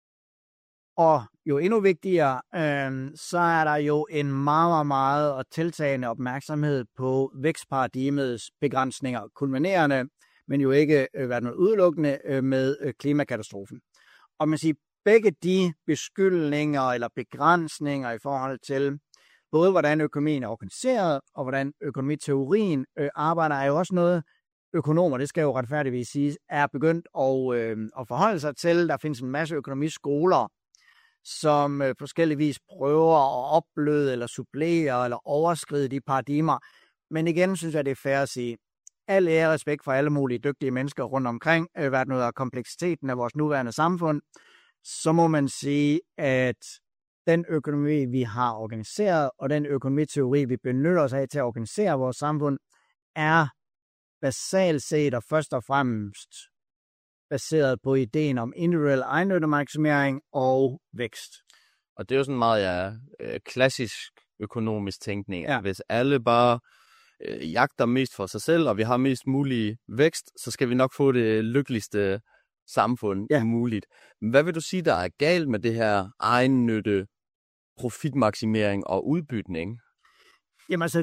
Og jo endnu vigtigere, øh, så er der jo en meget, meget, meget og tiltagende opmærksomhed på vækstparadigmets begrænsninger, kulminerende, men jo ikke øh, hvad noget udelukkende øh, med øh, klimakatastrofen. Og man siger, begge de beskyldninger eller begrænsninger i forhold til både hvordan økonomien er organiseret og hvordan økonomiteorien øh, arbejder, er jo også noget, økonomer, det skal jo retfærdigvis sige, er begyndt at, øh, at forholde sig til. Der findes en masse økonomiskoler, som øh, på forskellige vis prøver at opbløde eller supplere eller overskride de paradigmer. Men igen synes jeg, det er fair at sige, al ære og respekt for alle mulige dygtige mennesker rundt omkring, øh, hvad noget af kompleksiteten af vores nuværende samfund, så må man sige, at den økonomi, vi har organiseret, og den økonomiteori, vi benytter os af til at organisere vores samfund, er basalt set og først og fremmest baseret på ideen om individuel egennyttemaksimering og vækst. Og det er jo sådan meget ja, klassisk økonomisk tænkning. Ja. Hvis alle bare øh, jagter mest for sig selv, og vi har mest mulig vækst, så skal vi nok få det lykkeligste samfund ja. muligt. Hvad vil du sige, der er galt med det her egennytte, profitmaksimering og udbytning? Jamen altså,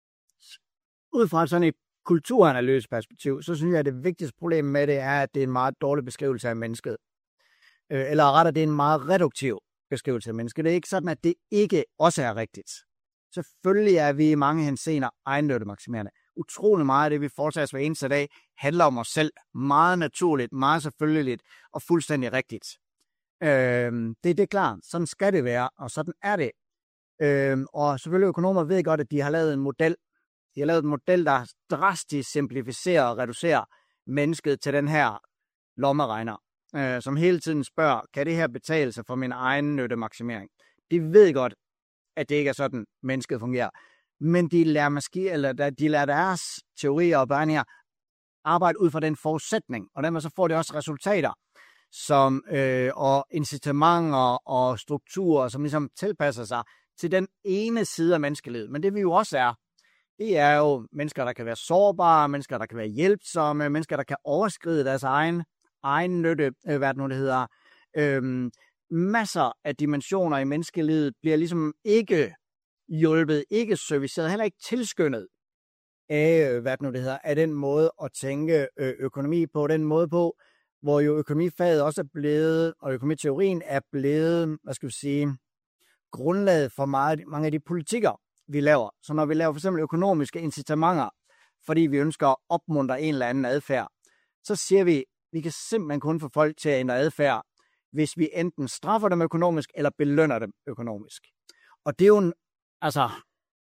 ud fra sådan et kulturanalyseperspektiv, så synes jeg, at det vigtigste problem med det er, at det er en meget dårlig beskrivelse af mennesket. Øh, eller rettere, det er en meget reduktiv beskrivelse af mennesket. Det er ikke sådan, at det ikke også er rigtigt. Selvfølgelig er vi i mange henseender egennyttemaksimerende. Utrolig meget af det, vi foretager os hver eneste dag, handler om os selv. Meget naturligt, meget selvfølgeligt og fuldstændig rigtigt. Øh, det, det er klart. Sådan skal det være, og sådan er det. Øh, og selvfølgelig økonomer ved godt, at de har lavet en model. De har lavet en model, der drastisk simplificerer og reducerer mennesket til den her lommeregner, øh, som hele tiden spørger, kan det her betale sig for min egen nyttemaksimering? De ved godt, at det ikke er sådan, mennesket fungerer. Men de lader, måske, eller de lader deres teorier og beregninger arbejde ud fra den forudsætning, og dermed så får det også resultater, som, øh, og incitamenter og strukturer, som ligesom tilpasser sig til den ene side af menneskelivet. Men det vi jo også er, det er jo mennesker, der kan være sårbare, mennesker, der kan være hjælpsomme, mennesker, der kan overskride deres egen, egen nytte, øh, hvad det nu det hedder. Øhm, masser af dimensioner i menneskelivet bliver ligesom ikke hjulpet, ikke serviceret, heller ikke tilskyndet af, hvad det nu det hedder, af den måde at tænke øh, økonomi på, den måde på, hvor jo økonomifaget også er blevet, og økonomiteorien er blevet, hvad skal vi sige, grundlaget for meget, mange af de politikker, vi laver. Så når vi laver for eksempel økonomiske incitamenter, fordi vi ønsker at opmuntre en eller anden adfærd, så siger vi, vi kan simpelthen kun få folk til at ændre adfærd, hvis vi enten straffer dem økonomisk, eller belønner dem økonomisk. Og det er jo en, altså,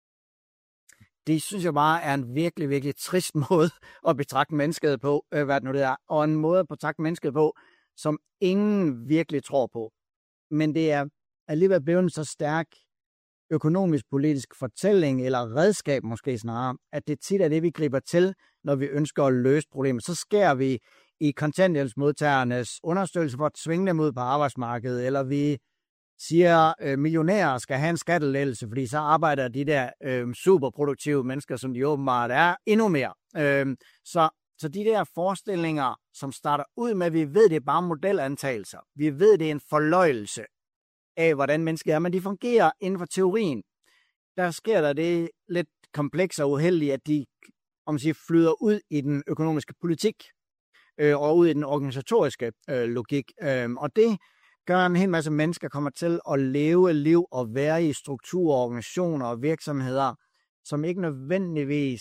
det synes jeg bare er en virkelig, virkelig trist måde at betragte mennesket på, øh, hvad det nu det er, og en måde at betragte mennesket på, som ingen virkelig tror på. Men det er alligevel blevet en så stærk økonomisk-politisk fortælling, eller redskab måske snarere, at det tit er det, vi griber til, når vi ønsker at løse problemet. Så skærer vi i kontanthjælpsmodtagernes understøttelse for at tvinge dem ud på arbejdsmarkedet, eller vi siger, at øh, millionærer skal have en skattelettelse, fordi så arbejder de der øh, superproduktive mennesker, som de åbenbart er, endnu mere. Øh, så, så de der forestillinger, som starter ud med, at vi ved, det er bare modelantagelser. Vi ved, det er en forløjelse af, hvordan mennesker er, men de fungerer inden for teorien. Der sker der det lidt komplekse og uheldige, at de om man siger, flyder ud i den økonomiske politik øh, og ud i den organisatoriske øh, logik. Øh, og det gør en hel masse mennesker kommer til at leve liv og være i strukturer, organisationer og virksomheder, som ikke nødvendigvis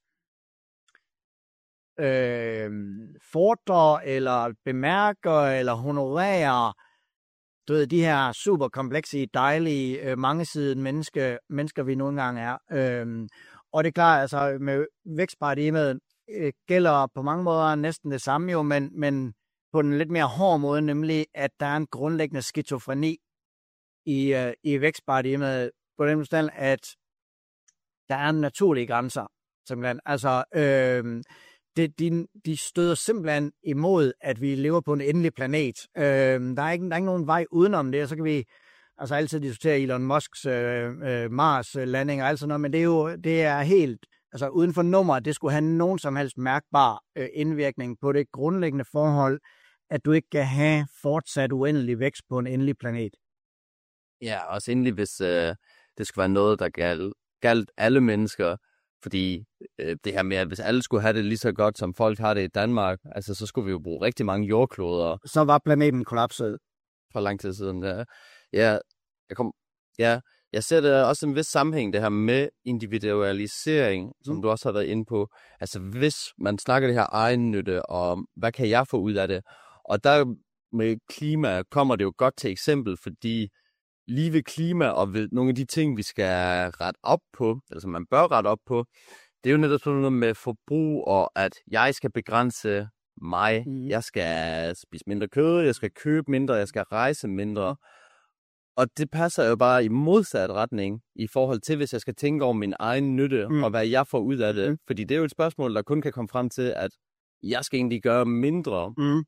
øh, fordrer eller bemærker eller honorerer du ved, de her super komplekse, dejlige, øh, mangesidede menneske, mennesker, vi nogle gange er. Øhm, og det er klart, altså med vækstparadigmet øh, gælder på mange måder næsten det samme jo, men, men på en lidt mere hård måde, nemlig at der er en grundlæggende skizofreni i, øh, i vækstparadigmet, på den forstand, at der er naturlige grænser, simpelthen. Altså, øh, Det, de, de støder simpelthen imod, at vi lever på en endelig planet. Øh, der, er ikke, der er ikke nogen vej udenom det, og så kan vi altså altid diskutere Elon Musks øh, øh, Mars-landing og alt sådan noget, men det er jo det er helt, altså uden for nummer, det skulle have nogen som helst mærkbar øh, indvirkning på det grundlæggende forhold, at du ikke kan have fortsat uendelig vækst på en endelig planet. Ja, også endelig, hvis øh, det skulle være noget, der galt, galt alle mennesker. Fordi øh, det her med, at hvis alle skulle have det lige så godt, som folk har det i Danmark, altså så skulle vi jo bruge rigtig mange jordkloder. Så var planeten kollapset. For lang tid siden, ja. Ja, jeg, kom, ja, jeg ser det også en vis sammenhæng, det her med individualisering, som mm. du også har været inde på. Altså hvis man snakker det her egennytte, og hvad kan jeg få ud af det? Og der med klima kommer det jo godt til eksempel, fordi lige ved klima og ved nogle af de ting, vi skal rette op på, eller som man bør rette op på, det er jo netop sådan noget med forbrug, og at jeg skal begrænse mig. Mm. Jeg skal spise mindre kød, jeg skal købe mindre, jeg skal rejse mindre. Og det passer jo bare i modsat retning i forhold til, hvis jeg skal tænke over min egen nytte, mm. og hvad jeg får ud af det. Mm. Fordi det er jo et spørgsmål, der kun kan komme frem til, at jeg skal egentlig gøre mindre. Mm.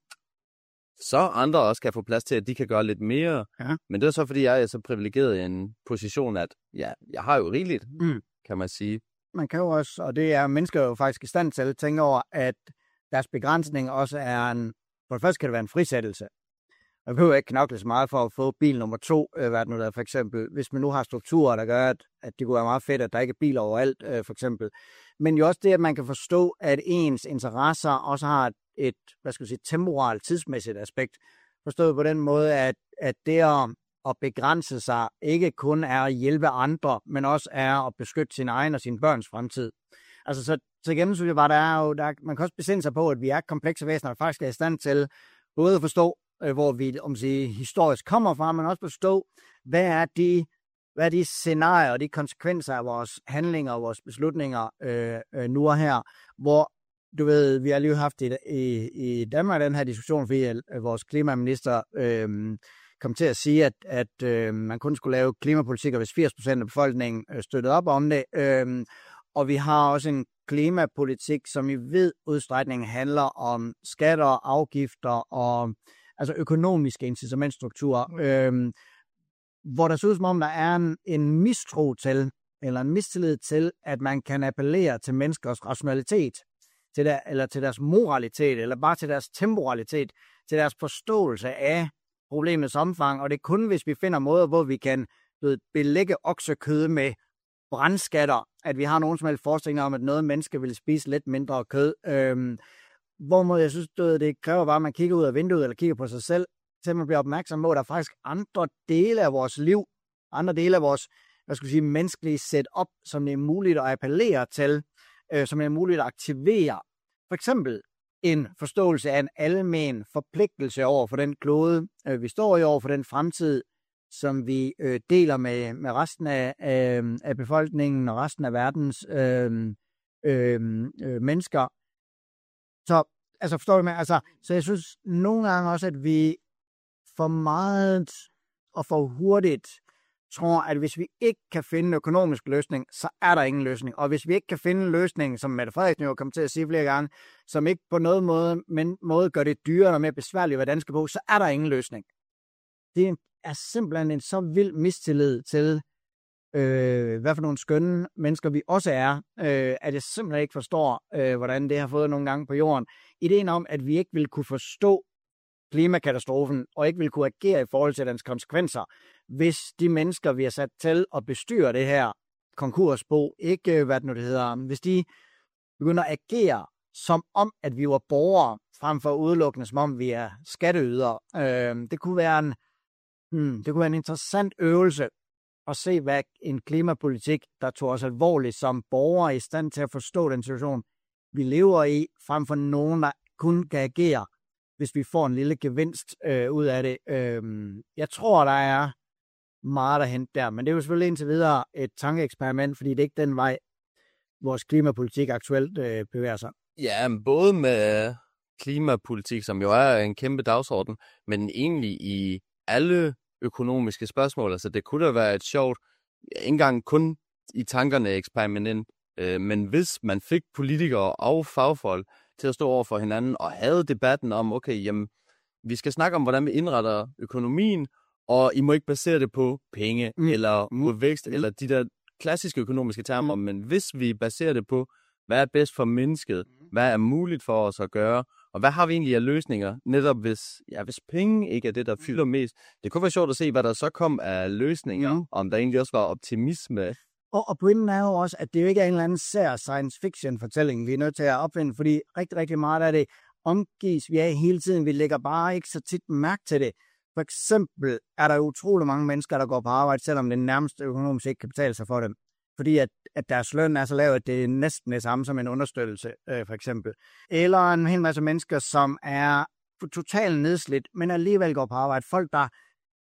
Så andre også kan få plads til, at de kan gøre lidt mere. Ja. Men det er så, fordi jeg er så privilegeret i en position, at ja, jeg har jo rigeligt, mm. kan man sige. Man kan jo også, og det er mennesker jo faktisk i stand til at tænke over, at deres begrænsning også er en, for det første kan det være en frisættelse. Man behøver ikke knokle så meget for at få bil nummer to, øh, hvad det nu der for eksempel. Hvis man nu har strukturer, der gør, at, at det kunne være meget fedt, at der ikke er biler overalt, øh, for eksempel. Men jo også det, at man kan forstå, at ens interesser også har et, et hvad skal jeg sige, temporalt, tidsmæssigt aspekt. Forstået på den måde, at, at det at, at begrænse sig ikke kun er at hjælpe andre, men også er at beskytte sin egen og sine børns fremtid. Altså, så, så igen, synes jeg bare, der er jo, der, man kan også besinde sig på, at vi er komplekse væsener, der faktisk er i stand til både at forstå, hvor vi om sige, historisk kommer fra, men også forstå, hvad er de, hvad er de scenarier og de konsekvenser af vores handlinger og vores beslutninger øh, øh, nu og her, hvor, du ved, vi har lige haft i, i, i Danmark den her diskussion, fordi at vores klimaminister øh, kom til at sige, at, at øh, man kun skulle lave klimapolitikker, hvis firs procent af befolkningen øh, støttede op om det, øh, og vi har også en klimapolitik, som i vid udstrækning handler om skatter og afgifter og altså økonomiske incitamentstrukturer, øh, hvor der ser ud som om, der er en, en mistro til, eller en mistillid til, at man kan appellere til menneskers rationalitet, til der, eller til deres moralitet, eller bare til deres temporalitet, til deres forståelse af problemets omfang, og det er kun, hvis vi finder måder, hvor vi kan ved, belægge oksekød med brandskatter, at vi har nogen som helst forestilling om, at noget menneske vil spise lidt mindre kød. Øh, Hvorimod jeg synes, det kræver bare, at man kigger ud af vinduet, eller kigger på sig selv, til man bliver opmærksom på, at der er faktisk andre dele af vores liv, andre dele af vores, hvad skal jeg sige, menneskelige setup, som det er muligt at appellere til, øh, som det er muligt at aktivere. For eksempel en forståelse af en almen forpligtelse over for den klode, øh, vi står i, over for den fremtid, som vi øh, deler med, med resten af, øh, af befolkningen og resten af verdens øh, øh, øh, mennesker. Så, altså forstår du mig? Altså, så jeg synes nogle gange også, at vi for meget og for hurtigt tror, at hvis vi ikke kan finde en økonomisk løsning, så er der ingen løsning. Og hvis vi ikke kan finde en løsning, som Mette Frederiksen jo kommer til at sige flere gange, som ikke på noget måde, men måde gør det dyrere og mere besværligt at være dansker på, så er der ingen løsning. Det er simpelthen en så vild mistillid til, øh, hvad for nogle skønne mennesker vi også er, øh, at jeg simpelthen ikke forstår, øh, hvordan det har fået nogle gange på jorden. Ideen om, at vi ikke vil kunne forstå klimakatastrofen, og ikke vil kunne agere i forhold til dens konsekvenser, hvis de mennesker, vi har sat til at bestyre det her konkursbo, ikke, hvad det nu det hedder, hvis de begynder at agere som om, at vi var borgere, frem for udelukkende, som om vi er skatteydere. Øh, det kunne være en, hmm, det kunne være en interessant øvelse at se, hvad en klimapolitik, der tog os alvorligt som borgere i stand til at forstå den situation, vi lever i, frem for nogen, der kun kan agere, hvis vi får en lille gevinst øh, ud af det. Øh, jeg tror, der er meget at hente der, men det er jo selvfølgelig indtil videre et tankeeksperiment, fordi det er ikke den vej, vores klimapolitik aktuelt øh, bevæger sig. Ja, både med klimapolitik, som jo er en kæmpe dagsorden, men egentlig i alle økonomiske spørgsmål. Altså det kunne da være et sjovt, ikke engang kun i tankerne eksperiment, øh, men hvis man fik politikere og fagfolk til at stå over for hinanden og havde debatten om, okay, jamen, vi skal snakke om, hvordan vi indretter økonomien, og I må ikke basere det på penge, mm. eller på vækst, mm. eller de der klassiske økonomiske termer, mm. men hvis vi baserer det på, hvad er bedst for mennesket, hvad er muligt for os at gøre, og hvad har vi egentlig af løsninger, netop hvis, ja, hvis penge ikke er det, der fylder mest. Det kunne være sjovt at se, hvad der så kom af løsninger, mm. om der egentlig også var optimisme. Og, og pointen er jo også, at det jo ikke er en eller anden sær science fiction fortælling, vi er nødt til at opfinde, fordi rigtig, rigtig meget af det omgives vi af hele tiden. Vi lægger bare ikke så tit mærke til det. For eksempel er der utrolig mange mennesker, der går på arbejde, selvom det nærmest økonomisk ikke kan betale sig for dem. Fordi at, at deres løn er så lav, at det er næsten det samme som en understøttelse, øh, for eksempel. Eller en hel masse mennesker, som er totalt nedslidt, men alligevel går på arbejde. Folk, der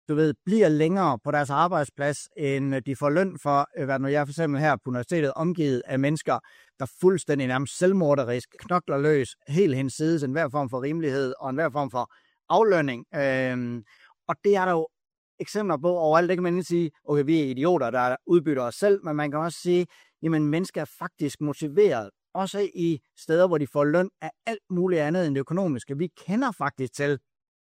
du ved, bliver længere på deres arbejdsplads, end de får løn for, hvad når jeg for eksempel her på universitetet omgivet af mennesker, der fuldstændig nærmest selvmorderisk, knokler løs, helt hensides en hver form for rimelighed og en hver form for aflønning. Øhm, og det er der jo eksempler på overalt. Det kan man ikke sige, okay, vi er idioter, der udbytter os selv, men man kan også sige, jamen mennesker er faktisk motiveret, også i steder, hvor de får løn af alt muligt andet end det økonomiske. Vi kender faktisk til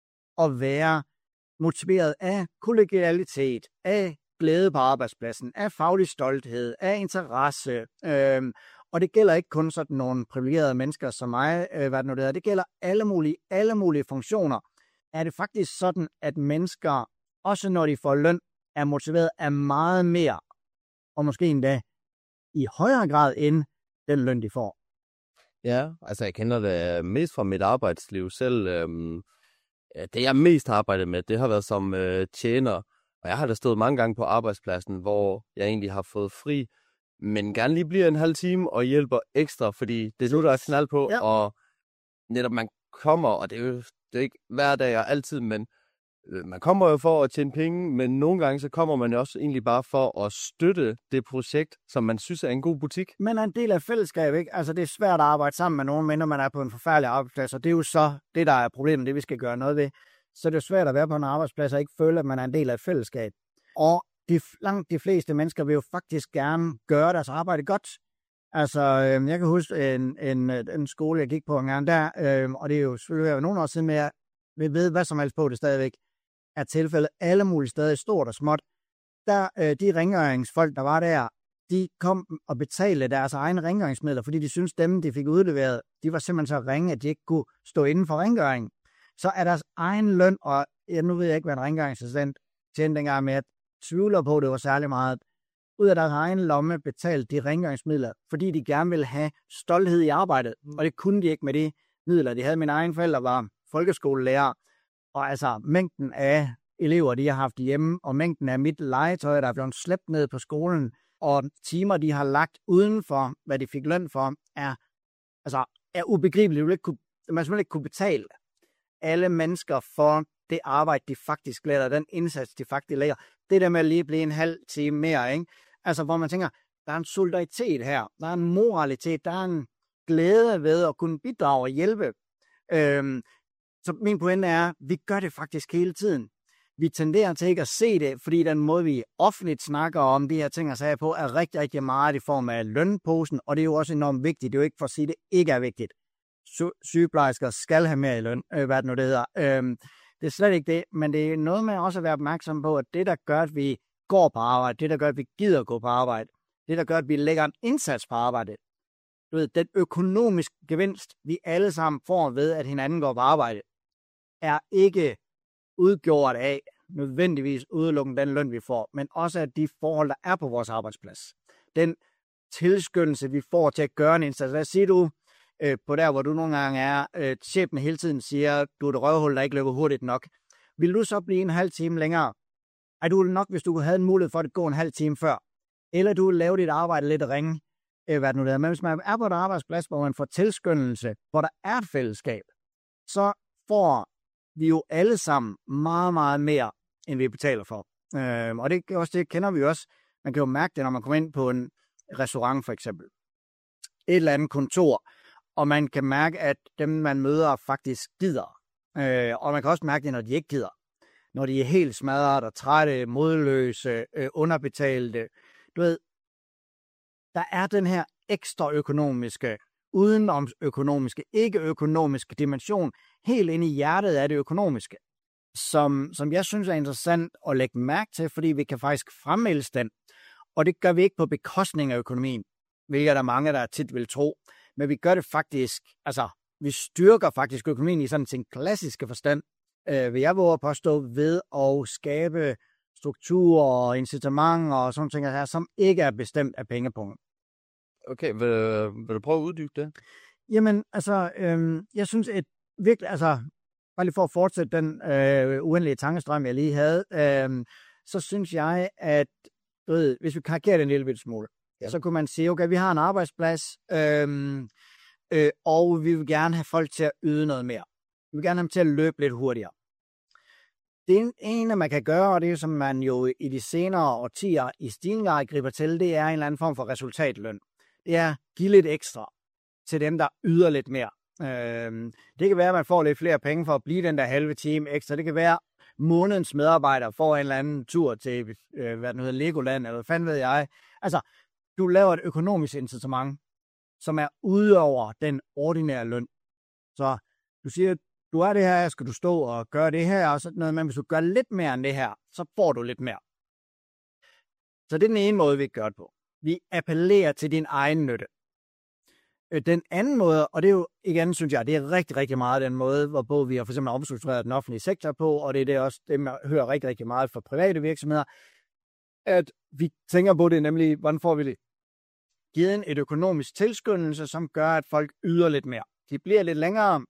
at være motiveret af kollegialitet, af glæde på arbejdspladsen, af faglig stolthed, af interesse. Øhm, og det gælder ikke kun sådan nogle privilegerede mennesker som mig, øh, hvad det nu det er. Det gælder alle mulige, alle mulige funktioner. Er det faktisk sådan, at mennesker, også når de får løn, er motiveret af meget mere, og måske endda i højere grad end den løn, de får? Ja, altså jeg kender det mest fra mit arbejdsliv selv. Øhm, det jeg mest har arbejdet med, det har været som øh, tjener. Og jeg har da stået mange gange på arbejdspladsen, hvor jeg egentlig har fået fri, men gerne lige bliver en halv time og hjælper ekstra, fordi det er nu, der er knald på. Ja. Og netop man kommer, og det er jo det er ikke hver dag og altid, men øh, man kommer jo for at tjene penge, men nogle gange så kommer man jo også egentlig bare for at støtte det projekt, som man synes er en god butik. Man er en del af fællesskab, ikke? Altså det er svært at arbejde sammen med nogen, når man er på en forfærdelig arbejdsplads, og det er jo så det, der er problemet, det vi skal gøre noget ved. Så det er svært at være på en arbejdsplads og ikke føle, at man er en del af et fællesskab. Og de, langt de fleste mennesker vil jo faktisk gerne gøre deres arbejde godt. Altså, øh, jeg kan huske en, en, en skole, jeg gik på en gang der, øh, og det er jo selvfølgelig nogle år siden, men jeg ved hvad som helst på det stadigvæk, er tilfældet alle mulige steder, stort og småt. Der, øh, de rengøringsfolk, der var der, de kom og betalte deres egne rengøringsmidler, fordi de syntes, dem, de fik udleveret, de var simpelthen så ringe, at de ikke kunne stå inden for rengøringen. Så er deres egen løn, og ja, nu ved jeg ikke, hvad en rengøringsassistent tjente dengang, med at tvivler på, det var særlig meget, ud af deres egen lomme betalte de rengøringsmidler, fordi de gerne ville have stolthed i arbejdet, og det kunne de ikke med de midler. De havde mine egne forældre, var folkeskolelærer, og altså mængden af elever, de har haft hjemme, og mængden af mit legetøj, der er blevet slæbt ned på skolen, og timer, de har lagt uden for, hvad de fik løn for, er, altså, er ubegribeligt. Man simpelthen ikke kunne betale alle mennesker for det arbejde, de faktisk laver, den indsats, de faktisk laver. Det der med at lige blive en halv time mere, ikke? Altså, hvor man tænker, der er en solidaritet her, der er en moralitet, der er en glæde ved at kunne bidrage og hjælpe. Øhm, så min pointe er, at vi gør det faktisk hele tiden. Vi tenderer til ikke at se det, fordi den måde, vi offentligt snakker om de her ting og sager på, er rigtig, rigtig meget i form af lønposen, og det er jo også enormt vigtigt. Det er jo ikke for at sige, at det ikke er vigtigt. Sygeplejersker skal have mere i løn, øh, hvad det nu det hedder. Øhm, det er slet ikke det, men det er noget med også at være opmærksom på, at det, der gør, at vi går på arbejde, det, der gør, at vi gider at gå på arbejde, det, der gør, at vi lægger en indsats på arbejde, du ved, den økonomiske gevinst, vi alle sammen får ved, at hinanden går på arbejde, er ikke udgjort af nødvendigvis udelukkende den løn, vi får, men også af de forhold, der er på vores arbejdsplads. Den tilskyndelse, vi får til at gøre en indsats. Hvad siger du øh, på der, hvor du nogle gange er, øh, chefen hele tiden siger, du er et røvhul, der ikke løber hurtigt nok. Vil du så blive en halv time længere? Ej, du vil nok, hvis du havde en mulighed for at gå en halv time før. Eller du vil lave dit arbejde lidt ringe. Øh, hvad det nu der. Men hvis man er på et arbejdsplads, hvor man får tilskyndelse, hvor der er et fællesskab, så får vi jo alle sammen meget, meget mere, end vi betaler for. Øh, og det, også, det kender vi også. Man kan jo mærke det, når man kommer ind på en restaurant for eksempel. Et eller andet kontor, og man kan mærke, at dem, man møder, faktisk gider. Øh, og man kan også mærke det, når de ikke gider. Når de er helt smadret og trætte, modløse, øh, underbetalte. Du ved, der er den her ekstra økonomiske, udenomøkonomiske, ikke-økonomiske dimension, helt inde i hjertet af det økonomiske, som, som jeg synes er interessant at lægge mærke til, fordi vi kan faktisk fremmelde den. Og det gør vi ikke på bekostning af økonomien, hvilket der er mange, der tit vil tro. Men vi gør det faktisk, altså vi styrker faktisk økonomien i sådan sin klassiske forstand, øh, vil jeg våge at påstå, ved at skabe strukturer og incitamenter og sådan ting her, som ikke er bestemt af pengepunkten. Okay, vil, vil du prøve at uddybe det? Jamen, altså, øh, jeg synes, at virkelig, altså, bare lige for at fortsætte den øh, uendelige tankestrøm, jeg lige havde, øh, så synes jeg, at du ved, hvis vi karikerer det en lille smule, ja. Så kunne man sige, okay, vi har en arbejdsplads, øh, øh, og vi vil gerne have folk til at yde noget mere. Vi vil gerne have dem til at løbe lidt hurtigere. Det ene, man kan gøre, og det som man jo i de senere årtier i stigende grad griber til, det er en eller anden form for resultatløn. Det er at give lidt ekstra til dem, der yder lidt mere. Øh, det kan være, at man får lidt flere penge for at blive den der halve time ekstra. Det kan være, månedens medarbejder får en eller anden tur til, øh, hvad den hedder, Legoland, eller hvad fanden ved jeg. Altså, du laver et økonomisk incitament, som er ude over den ordinære løn. Så du siger, du er det her, skal du stå og gøre det her, og sådan noget, men hvis du gør lidt mere end det her, så får du lidt mere. Så det er den ene måde, vi gør det på. Vi appellerer til din egen nytte. Den anden måde, og det er jo igen, synes jeg, det er rigtig, rigtig meget den måde, hvorpå vi har for eksempel omstruktureret den offentlige sektor på, og det er det også, det man hører rigtig, rigtig meget fra private virksomheder, at vi tænker på det, nemlig, hvordan får vi det givet et økonomisk tilskyndelse, som gør, at folk yder lidt mere. De bliver lidt længere,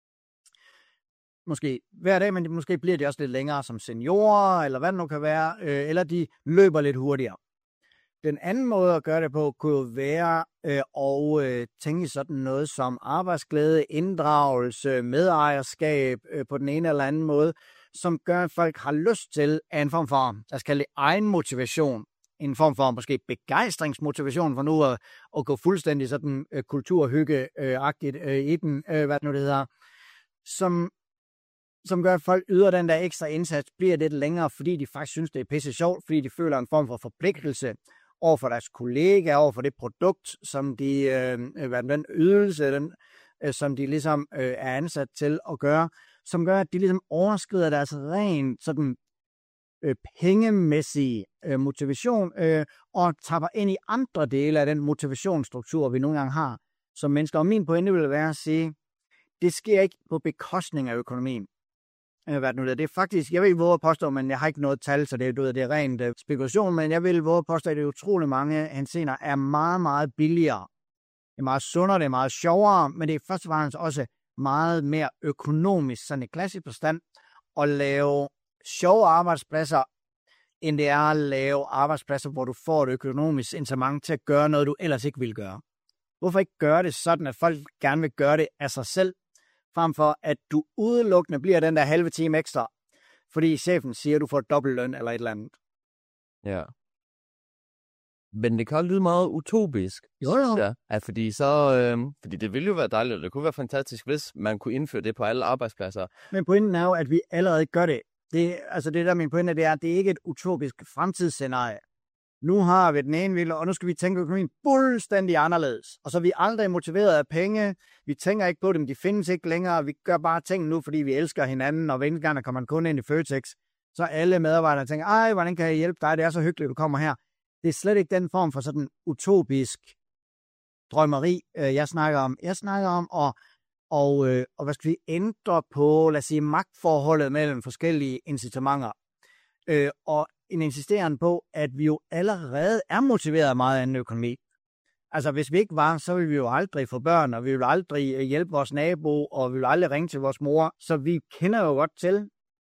måske hver dag, men måske bliver de også lidt længere som seniorer, eller hvad det nu kan være, øh, eller de løber lidt hurtigere. Den anden måde at gøre det på, kunne jo være øh, at øh, tænke sådan noget som arbejdsglæde, inddragelse, medejerskab øh, på den ene eller anden måde, som gør, at folk har lyst til en form for, der skal kalde egen motivation, en form for måske begejstringsmotivation for nu at, at gå fuldstændig sådan øh, kulturhygge-agtigt øh, i den, øh, hvad det nu det hedder, som, som gør, at folk yder den der ekstra indsats, bliver lidt længere, fordi de faktisk synes, det er pisse sjovt, fordi de føler en form for forpligtelse over for deres kollegaer, over for det produkt, som de, øh, den ydelse, den, øh, som de ligesom øh, er ansat til at gøre, som gør, at de ligesom overskrider deres rent sådan øh, pengemæssige øh, motivation øh, og tapper ind i andre dele af den motivationsstruktur, vi nogle gange har som mennesker. Og min pointe vil være at sige, det sker ikke på bekostning af økonomien. Hvad nu, det er faktisk, jeg vil ikke våge at påstå, men jeg har ikke noget tal, så det, det er rent uh, spekulation, men jeg vil våge at påstå, at det er utrolig mange henseender er meget, meget billigere. Det er meget sundere, det er meget sjovere, men det er først og fremmest også meget mere økonomisk, sådan i klassisk forstand, at lave sjove arbejdspladser, end det er at lave arbejdspladser, hvor du får et økonomisk incitament til at gøre noget, du ellers ikke vil gøre. Hvorfor ikke gøre det sådan, at folk gerne vil gøre det af sig selv, frem for at du udelukkende bliver den der halve time ekstra, fordi chefen siger, at du får dobbelt løn eller et eller andet. Ja. Men det kan lyde meget utopisk. Jo, jo. Ja, ja, fordi, så, øh, fordi det ville jo være dejligt, og det kunne være fantastisk, hvis man kunne indføre det på alle arbejdspladser. Men pointen er jo, at vi allerede gør det. Det, altså det der min pointe, det er, at det ikke er et utopisk fremtidsscenarie. Nu har vi den ene vilde, og nu skal vi tænke økonomien fuldstændig anderledes. Og så er vi aldrig motiveret af penge. Vi tænker ikke på dem, de findes ikke længere. Vi gør bare ting nu, fordi vi elsker hinanden, og hver eneste gang, der kommer en kunde ind i Føtex, så alle medarbejdere tænker, ej, hvordan kan jeg hjælpe dig? Det er så hyggeligt, du kommer her. Det er slet ikke den form for sådan utopisk drømmeri, jeg snakker om. Jeg snakker om at og, og hvad skal vi ændre på, lad os sige, magtforholdet mellem forskellige incitamenter. Og en insisteren på, at vi jo allerede er motiveret af meget anden økonomi. Altså, hvis vi ikke var, så ville vi jo aldrig få børn, og vi ville aldrig hjælpe vores nabo, og vi ville aldrig ringe til vores mor. Så vi kender jo godt til,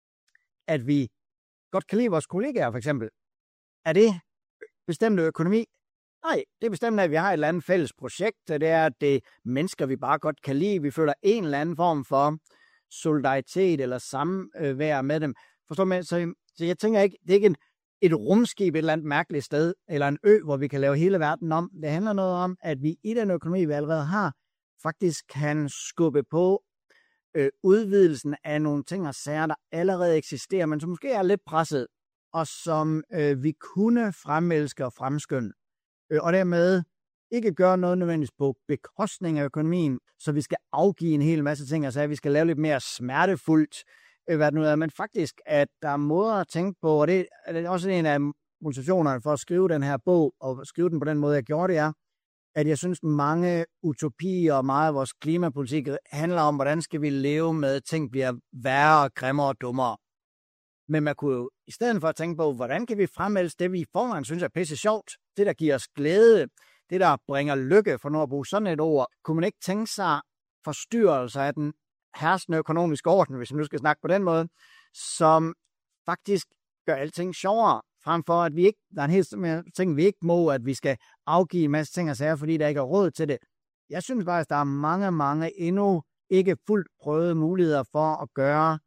at vi godt kan lide vores kollegaer, for eksempel. Er det bestemt økonomi? Nej, det er bestemt, at vi har et eller andet fælles projekt, og det er, at det er mennesker, vi bare godt kan lide. Vi føler en eller anden form for solidaritet eller samvær med dem. Forstår du mig? Så, så jeg tænker ikke, det er ikke en et rumskib et eller andet mærkeligt sted, eller en ø, hvor vi kan lave hele verden om. Det handler noget om, at vi i den økonomi, vi allerede har, faktisk kan skubbe på øh, udvidelsen af nogle ting og sager, der allerede eksisterer, men som måske er lidt presset, og som øh, vi kunne fremelske og fremskynde. Øh, og dermed ikke gøre noget nødvendigvis på bekostning af økonomien, så vi skal afgive en hel masse ting, og så vi skal lave lidt mere smertefuldt, hvad det nu er, men faktisk, at der er måder at tænke på, og det er også en af motivationerne for at skrive den her bog, og skrive den på den måde, jeg gjorde det, er, at jeg synes, mange utopier og meget af vores klimapolitik handler om, hvordan skal vi leve med, at ting bliver værre, grimmere og dummere. Men man kunne jo, i stedet for at tænke på, hvordan kan vi fremælse det, vi i forvejen synes er pisse sjovt, det, der giver os glæde, det, der bringer lykke, for nu at bruge sådan et ord, kunne man ikke tænke sig forstyrrelser af den herskende økonomisk orden, hvis man nu skal snakke på den måde, som faktisk gør alting sjovere, frem for at vi ikke, der er en hel ting, vi ikke må, at vi skal afgive en masse ting og sager, fordi der ikke er råd til det. Jeg synes faktisk, der er mange, mange endnu ikke fuldt prøvede muligheder for at gøre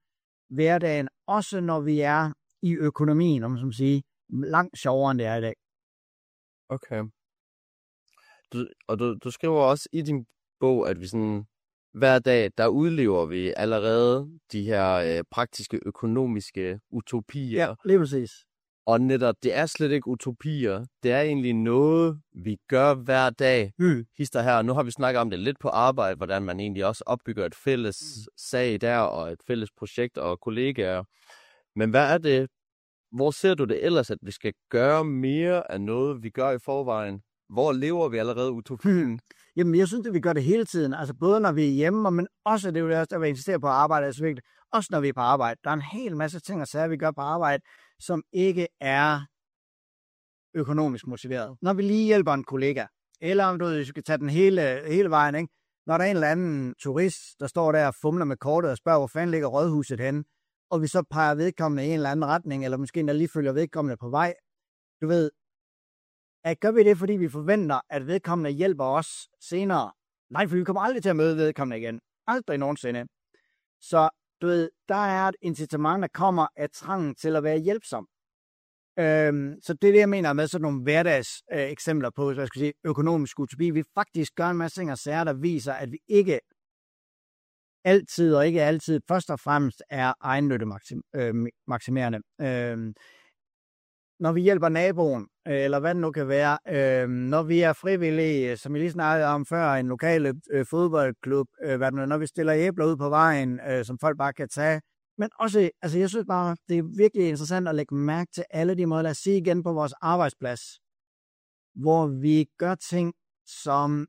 hverdagen, også når vi er i økonomien, om man sige, langt sjovere, end det er i dag. Okay. Du, og du, du skriver også i din bog, at vi sådan hver dag, der udlever vi allerede de her øh, praktiske økonomiske utopier. Ja, lige præcis. Og netop, det er slet ikke utopier. Det er egentlig noget, vi gør hver dag. Mm. Hister her. Nu har vi snakket om det lidt på arbejde, hvordan man egentlig også opbygger et fælles mm. sag der, og et fælles projekt og kollegaer. Men hvad er det? Hvor ser du det ellers, at vi skal gøre mere af noget, vi gør i forvejen? Hvor lever vi allerede utopien? Hmm. Jamen, jeg synes, at vi gør det hele tiden. Altså både når vi er hjemme, men også, det er jo også, der vil insistere på at arbejde, er så vigtigt. Også når vi er på arbejde. Der er en hel masse ting og sager, vi gør på arbejde, som ikke er økonomisk motiveret. Når vi lige hjælper en kollega, eller om du skal tage den hele, hele vejen, ikke? Når der er en eller anden turist, der står der og fumler med kortet og spørger, hvor fanden ligger rådhuset henne, og vi så peger vedkommende i en eller anden retning, eller måske endda lige følger vedkommende på vej. Du ved, at gør vi det, fordi vi forventer, at vedkommende hjælper os senere? Nej, for vi kommer aldrig til at møde vedkommende igen. Aldrig nogensinde. Så du ved, der er et incitament, der kommer af trangen til at være hjælpsom. Øhm, så det er det, jeg mener med sådan nogle hverdags øh, eksempler på, hvad skal jeg sige, økonomisk utopi. Vi faktisk gør en masse ting og sager, der viser, at vi ikke altid og ikke altid først og fremmest er egennytte øh, maksimerende. Øh, når vi hjælper naboen, øh, eller hvad det nu kan være, øh, når vi er frivillige, som jeg lige snakkede om før, en lokal øh, fodboldklub, øh, hvad det nu, når vi stiller æbler ud på vejen, øh, som folk bare kan tage. Men også, altså jeg synes bare, det er virkelig interessant at lægge mærke til alle de måder, lad os sige igen på vores arbejdsplads, hvor vi gør ting, som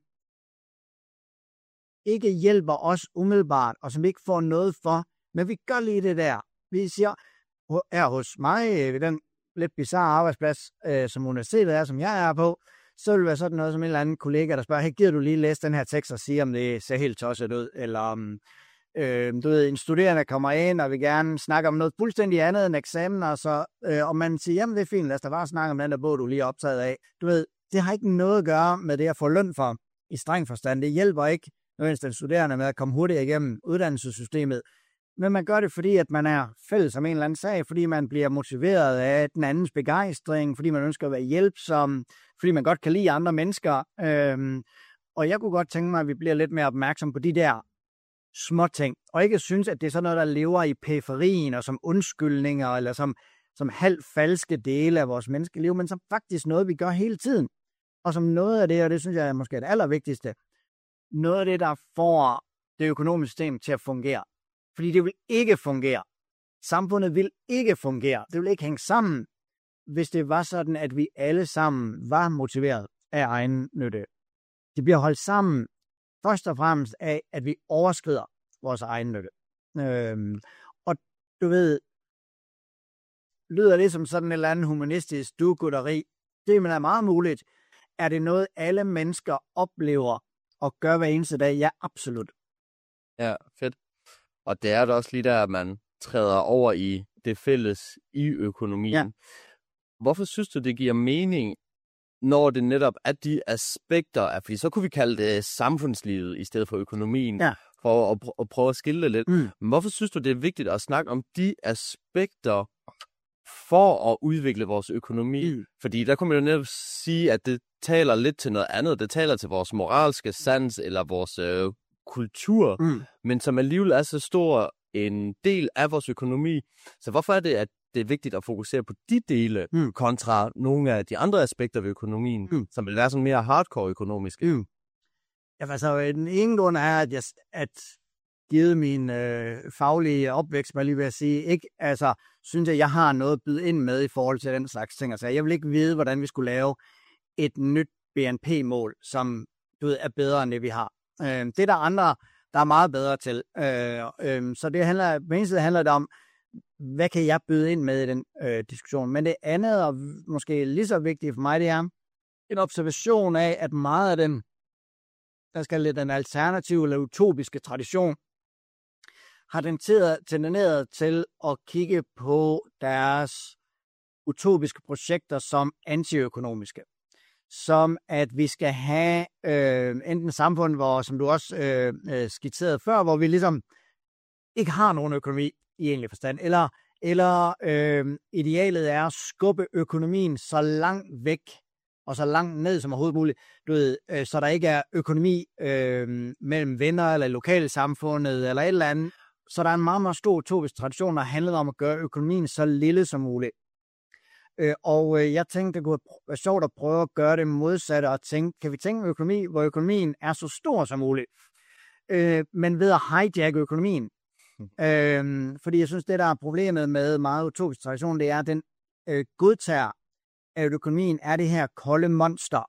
ikke hjælper os umiddelbart, og som vi ikke får noget for, men vi gør lige det der. Vi siger, her hos mig, ved den lidt bizarre arbejdsplads, øh, som universitetet er, som jeg er på, så vil det være sådan noget som en eller anden kollega, der spørger, hey, gider du lige læse den her tekst og sige, om det ser helt tosset ud, eller om, øh, du ved, en studerende kommer ind og vil gerne snakke om noget fuldstændig andet end eksamen, og, så, øh, og man siger, jamen det er fint, lad os da bare snakke om den der bog, du lige er optaget af. Du ved, det har ikke noget at gøre med det at få løn for, i streng forstand. Det hjælper ikke nødvendigvis den studerende med at komme hurtigere igennem uddannelsessystemet, men man gør det, fordi at man er fælles om en eller anden sag, fordi man bliver motiveret af den andens begejstring, fordi man ønsker at være hjælpsom, fordi man godt kan lide andre mennesker. Øhm, og jeg kunne godt tænke mig, at vi bliver lidt mere opmærksom på de der små ting, og ikke synes, at det er sådan noget, der lever i periferien, og som undskyldninger, eller som, som halvt falske dele af vores menneskeliv, men som faktisk noget, vi gør hele tiden. Og som noget af det, og det synes jeg er måske det allervigtigste, noget af det, der får det økonomiske system til at fungere. Fordi det vil ikke fungere. Samfundet vil ikke fungere. Det vil ikke hænge sammen, hvis det var sådan, at vi alle sammen var motiveret af egen nytte. Det bliver holdt sammen først og fremmest af, at vi overskrider vores egen nytte. Øhm, og du ved, lyder det som sådan et eller andet humanistisk duegodteri. Det er meget muligt. Er det noget, alle mennesker oplever og gør hver eneste dag? Ja, absolut. Ja, fedt. Og det er da også lige der, at man træder over i det fælles i økonomien. Ja. Hvorfor synes du, det giver mening, når det netop er de aspekter af, fordi så kunne vi kalde det samfundslivet i stedet for økonomien, ja, for at, at prøve at skille det lidt. Mm. Men hvorfor synes du, det er vigtigt at snakke om de aspekter for at udvikle vores økonomi? Mm. Fordi der kunne man jo netop sige, at det taler lidt til noget andet. Det taler til vores moralske sans eller vores øh, kultur, mm. men som alligevel er så stor en del af vores økonomi. Så hvorfor er det, at det er vigtigt at fokusere på de dele, mm. kontra nogle af de andre aspekter ved økonomien, mm. som vil være sådan mere hardcore økonomiske? Mm. Ja, altså, den ene grund er, at jeg, at givet min øh, faglige opvækst, må jeg lige vil sige, ikke, altså, synes jeg, jeg har noget at byde ind med i forhold til den slags ting. Altså, jeg vil ikke vide, hvordan vi skulle lave et nyt B N P-mål, som du ved, er bedre end det, vi har. Øh, det er der andre, der er meget bedre til. Øh, øh, så det handler, på en side handler det om, hvad kan jeg byde ind med i den øh, diskussion. Men det andet, og måske lige så vigtigt for mig, det er en observation af, at meget af den, der skal lidt den alternative eller utopiske tradition, har tenderet til at kigge på deres utopiske projekter som antiøkonomiske. Som at vi skal have øh, enten samfund, hvor, som du også øh, skitserede før, hvor vi ligesom ikke har nogen økonomi i egentlig forstand. Eller, eller øh, idealet er at skubbe økonomien så langt væk og så langt ned som overhovedet muligt, du ved, øh, så der ikke er økonomi øh, mellem venner eller lokale samfundet eller et eller andet. Så der er en meget, meget stor utopisk tradition, der handler om at gøre økonomien så lille som muligt. Øh, og øh, jeg tænkte, det kunne være sjovt at prøve at gøre det modsatte og tænke, kan vi tænke økonomi, hvor økonomien er så stor som muligt, øh, men ved at hijack økonomien. Mm. Øh, fordi jeg synes, det der er problemet med meget utopisk tradition, det er, at den øh, godtager, at økonomien er det her kolde monster,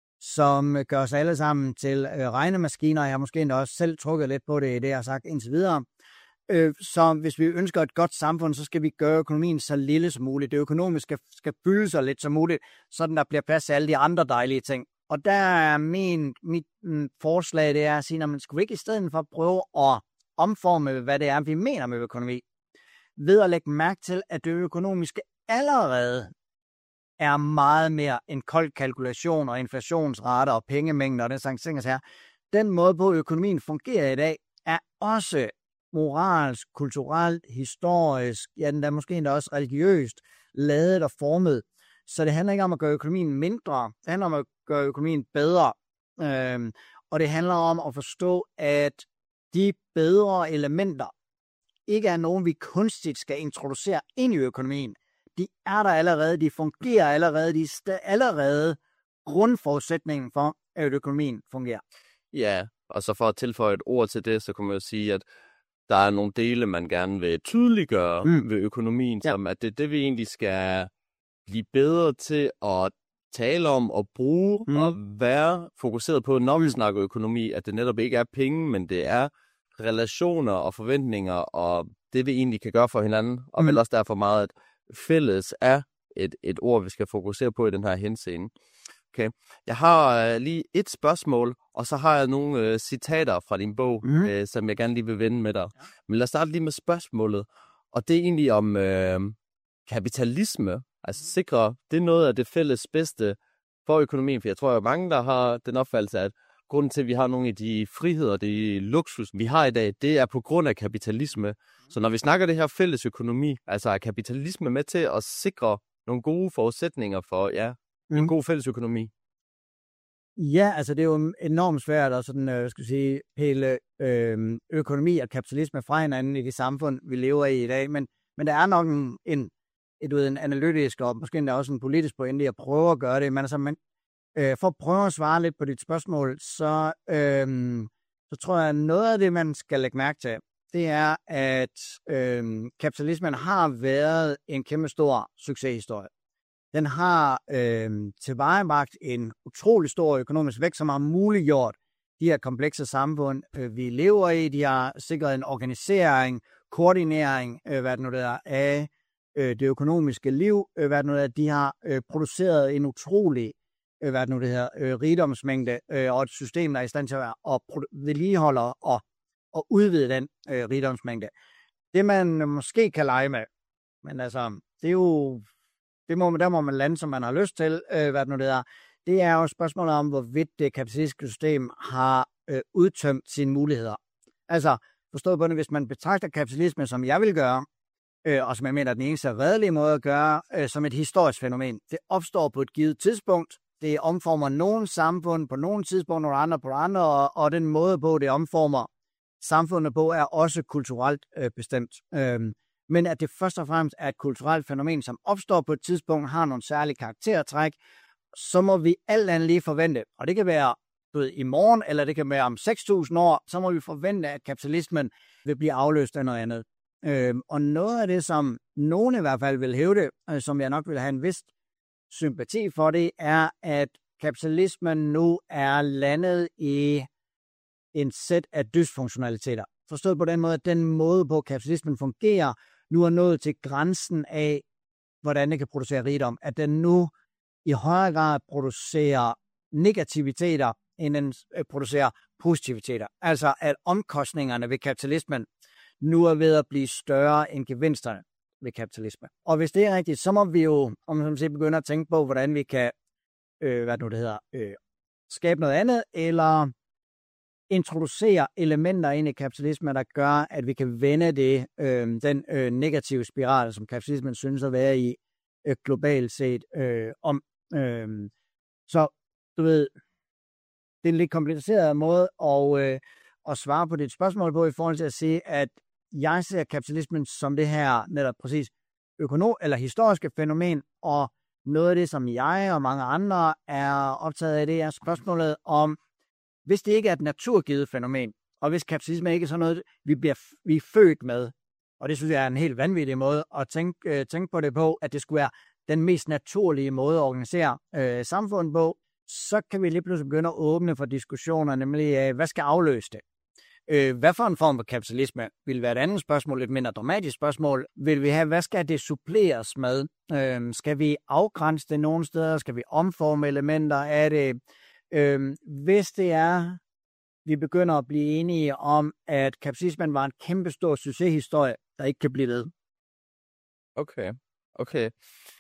som gør os alle sammen til øh, regnemaskiner. Jeg har måske endda også selv trukket lidt på det, det jeg har sagt indtil videre. Øh, så hvis vi ønsker et godt samfund, så skal vi gøre økonomien så lille som muligt. Det økonomiske skal, skal fylde sig lidt som muligt, så der bliver plads til alle de andre dejlige ting. Og der er min, mit mm, forslag, det er at sige, at man skulle ikke i stedet for prøve at omforme, hvad det er, vi mener med økonomi, ved at lægge mærke til, at det økonomiske allerede er meget mere end kold kalkulation og inflationsrater og pengemængder og den slags ting her. Den måde, på økonomien fungerer i dag, er også moralsk, kulturelt, historisk, ja, den er måske endda også religiøst ladet og formet. Så det handler ikke om at gøre økonomien mindre, det handler om at gøre økonomien bedre. Øhm, og det handler om at forstå, at de bedre elementer ikke er nogen, vi kunstigt skal introducere ind i økonomien. De er der allerede, de fungerer allerede, de er allerede grundforudsætningen for, at økonomien fungerer. Ja, og så for at tilføje et ord til det, så kan man jo sige, at der er nogle dele, man gerne vil tydeliggøre mm. ved økonomien, ja. Som at det er det, vi egentlig skal blive bedre til at tale om og bruge mm. og være fokuseret på, når vi snakker økonomi, at det netop ikke er penge, men det er relationer og forventninger og det, vi egentlig kan gøre for hinanden, og mm. vel også derfor meget, at fælles er et, et ord, vi skal fokusere på i den her henseende. Okay. Jeg har øh, lige et spørgsmål, og så har jeg nogle øh, citater fra din bog, mm. øh, som jeg gerne lige vil vende med dig. Ja. Men lad os starte lige med spørgsmålet, og det er egentlig om øh, kapitalisme. Altså sikre, det er noget af det fælles bedste for økonomien, for jeg tror, at mange, der har den opfattelse, at grunden til, at vi har nogle af de friheder, de luksus, vi har i dag, det er på grund af kapitalisme. Så når vi snakker det her fælles økonomi, altså er kapitalisme med til at sikre nogle gode forudsætninger for ja, en mm. god fælles økonomi? Ja, altså det er jo enormt svært at sådan, øh, skal sige, pille øh, økonomi og kapitalisme fra hinanden i det samfund, vi lever i i dag. Men, men der er nok en, en, et, en analytisk og måske endda også en politisk pointe i at prøve at gøre det. Men altså, man, øh, for at prøve at svare lidt på dit spørgsmål, så, øh, så tror jeg, at noget af det, man skal lægge mærke til, det er, at øh, kapitalismen har været en kæmpe stor succeshistorie. Den har øh, tilvejebragt en utrolig stor økonomisk vækst, som har muliggjort de her komplekse samfund, øh, vi lever i. De har sikret en organisering, koordinering øh, hvad det nu der, af øh, det økonomiske liv. Øh, hvad det nu der. De har øh, produceret en utrolig øh, hvad det nu det her, øh, rigdomsmængde øh, og et system, der er i stand til at vedligeholde og, og udvide den øh, rigdomsmængde. Det man måske kan lege med, men altså, det er jo... Det må, der må man lande, som man har lyst til, øh, hvad det nu det er. Det er jo spørgsmålet om, hvorvidt det kapitalistiske system har øh, udtømt sine muligheder. Altså, forstået på det, hvis man betragter kapitalisme, som jeg vil gøre, øh, og som jeg mener er den eneste redelige måde at gøre, øh, som et historisk fænomen. Det opstår på et givet tidspunkt. Det omformer nogle samfund på nogle tidspunkt, nogle andre på andre, og, og den måde på, det omformer samfundet på, er også kulturelt øh, bestemt. Øh, Men at det først og fremmest er et kulturelt fænomen, som opstår på et tidspunkt, har nogle særlige karaktertræk, så må vi alt andet lige forvente, og det kan være du ved, i morgen, eller det kan være om seks tusind år, så må vi forvente, at kapitalismen vil blive afløst af noget andet. Øhm, og noget af det, som nogen i hvert fald vil hævde, øh, som jeg nok vil have en vis sympati for det, er, at kapitalismen nu er landet i en sæt af dysfunktionaliteter. Forstået på den måde, at den måde på kapitalismen fungerer, nu er nået til grænsen af, hvordan det kan producere rigdom. At den nu i højere grad producerer negativiteter, end den producerer positiviteter. Altså at omkostningerne ved kapitalismen nu er ved at blive større end gevinsterne ved kapitalisme. Og hvis det er rigtigt, så må vi jo om man siger, begynde at tænke på, hvordan vi kan øh, hvad nu det hedder, øh, skabe noget andet, eller introducere elementer ind i kapitalismen, der gør, at vi kan vende det, øh, den øh, negative spiral, som kapitalismen synes at være i øh, globalt set øh, om. Øh, så du ved, det er en lidt kompliceret måde at, øh, at svare på dit spørgsmål på, i forhold til at sige, at jeg ser kapitalismen som det her netop præcis økonom- eller historiske fænomen, og noget af det, som jeg og mange andre er optaget af, det er spørgsmålet om, hvis det ikke er et naturgivet fænomen, og hvis kapitalisme ikke er sådan noget, vi, bliver, vi er født med, og det synes jeg er en helt vanvittig måde at tænke, øh, tænke på det på, at det skulle være den mest naturlige måde at organisere øh, samfundet på, så kan vi lige pludselig begynde at åbne for diskussioner, nemlig øh, hvad skal afløse det? Øh, hvad for en form for kapitalisme vil være et andet spørgsmål, et mindre dramatisk spørgsmål. Vil vi have, hvad skal det suppleres med? Øh, skal vi afgrænse det nogle steder? Skal vi omforme elementer af det? Øh, hvis det er, vi begynder at blive enige om, at kapitalismen var en kæmpestor succeshistorie, der ikke kan blive ved. Okay, okay.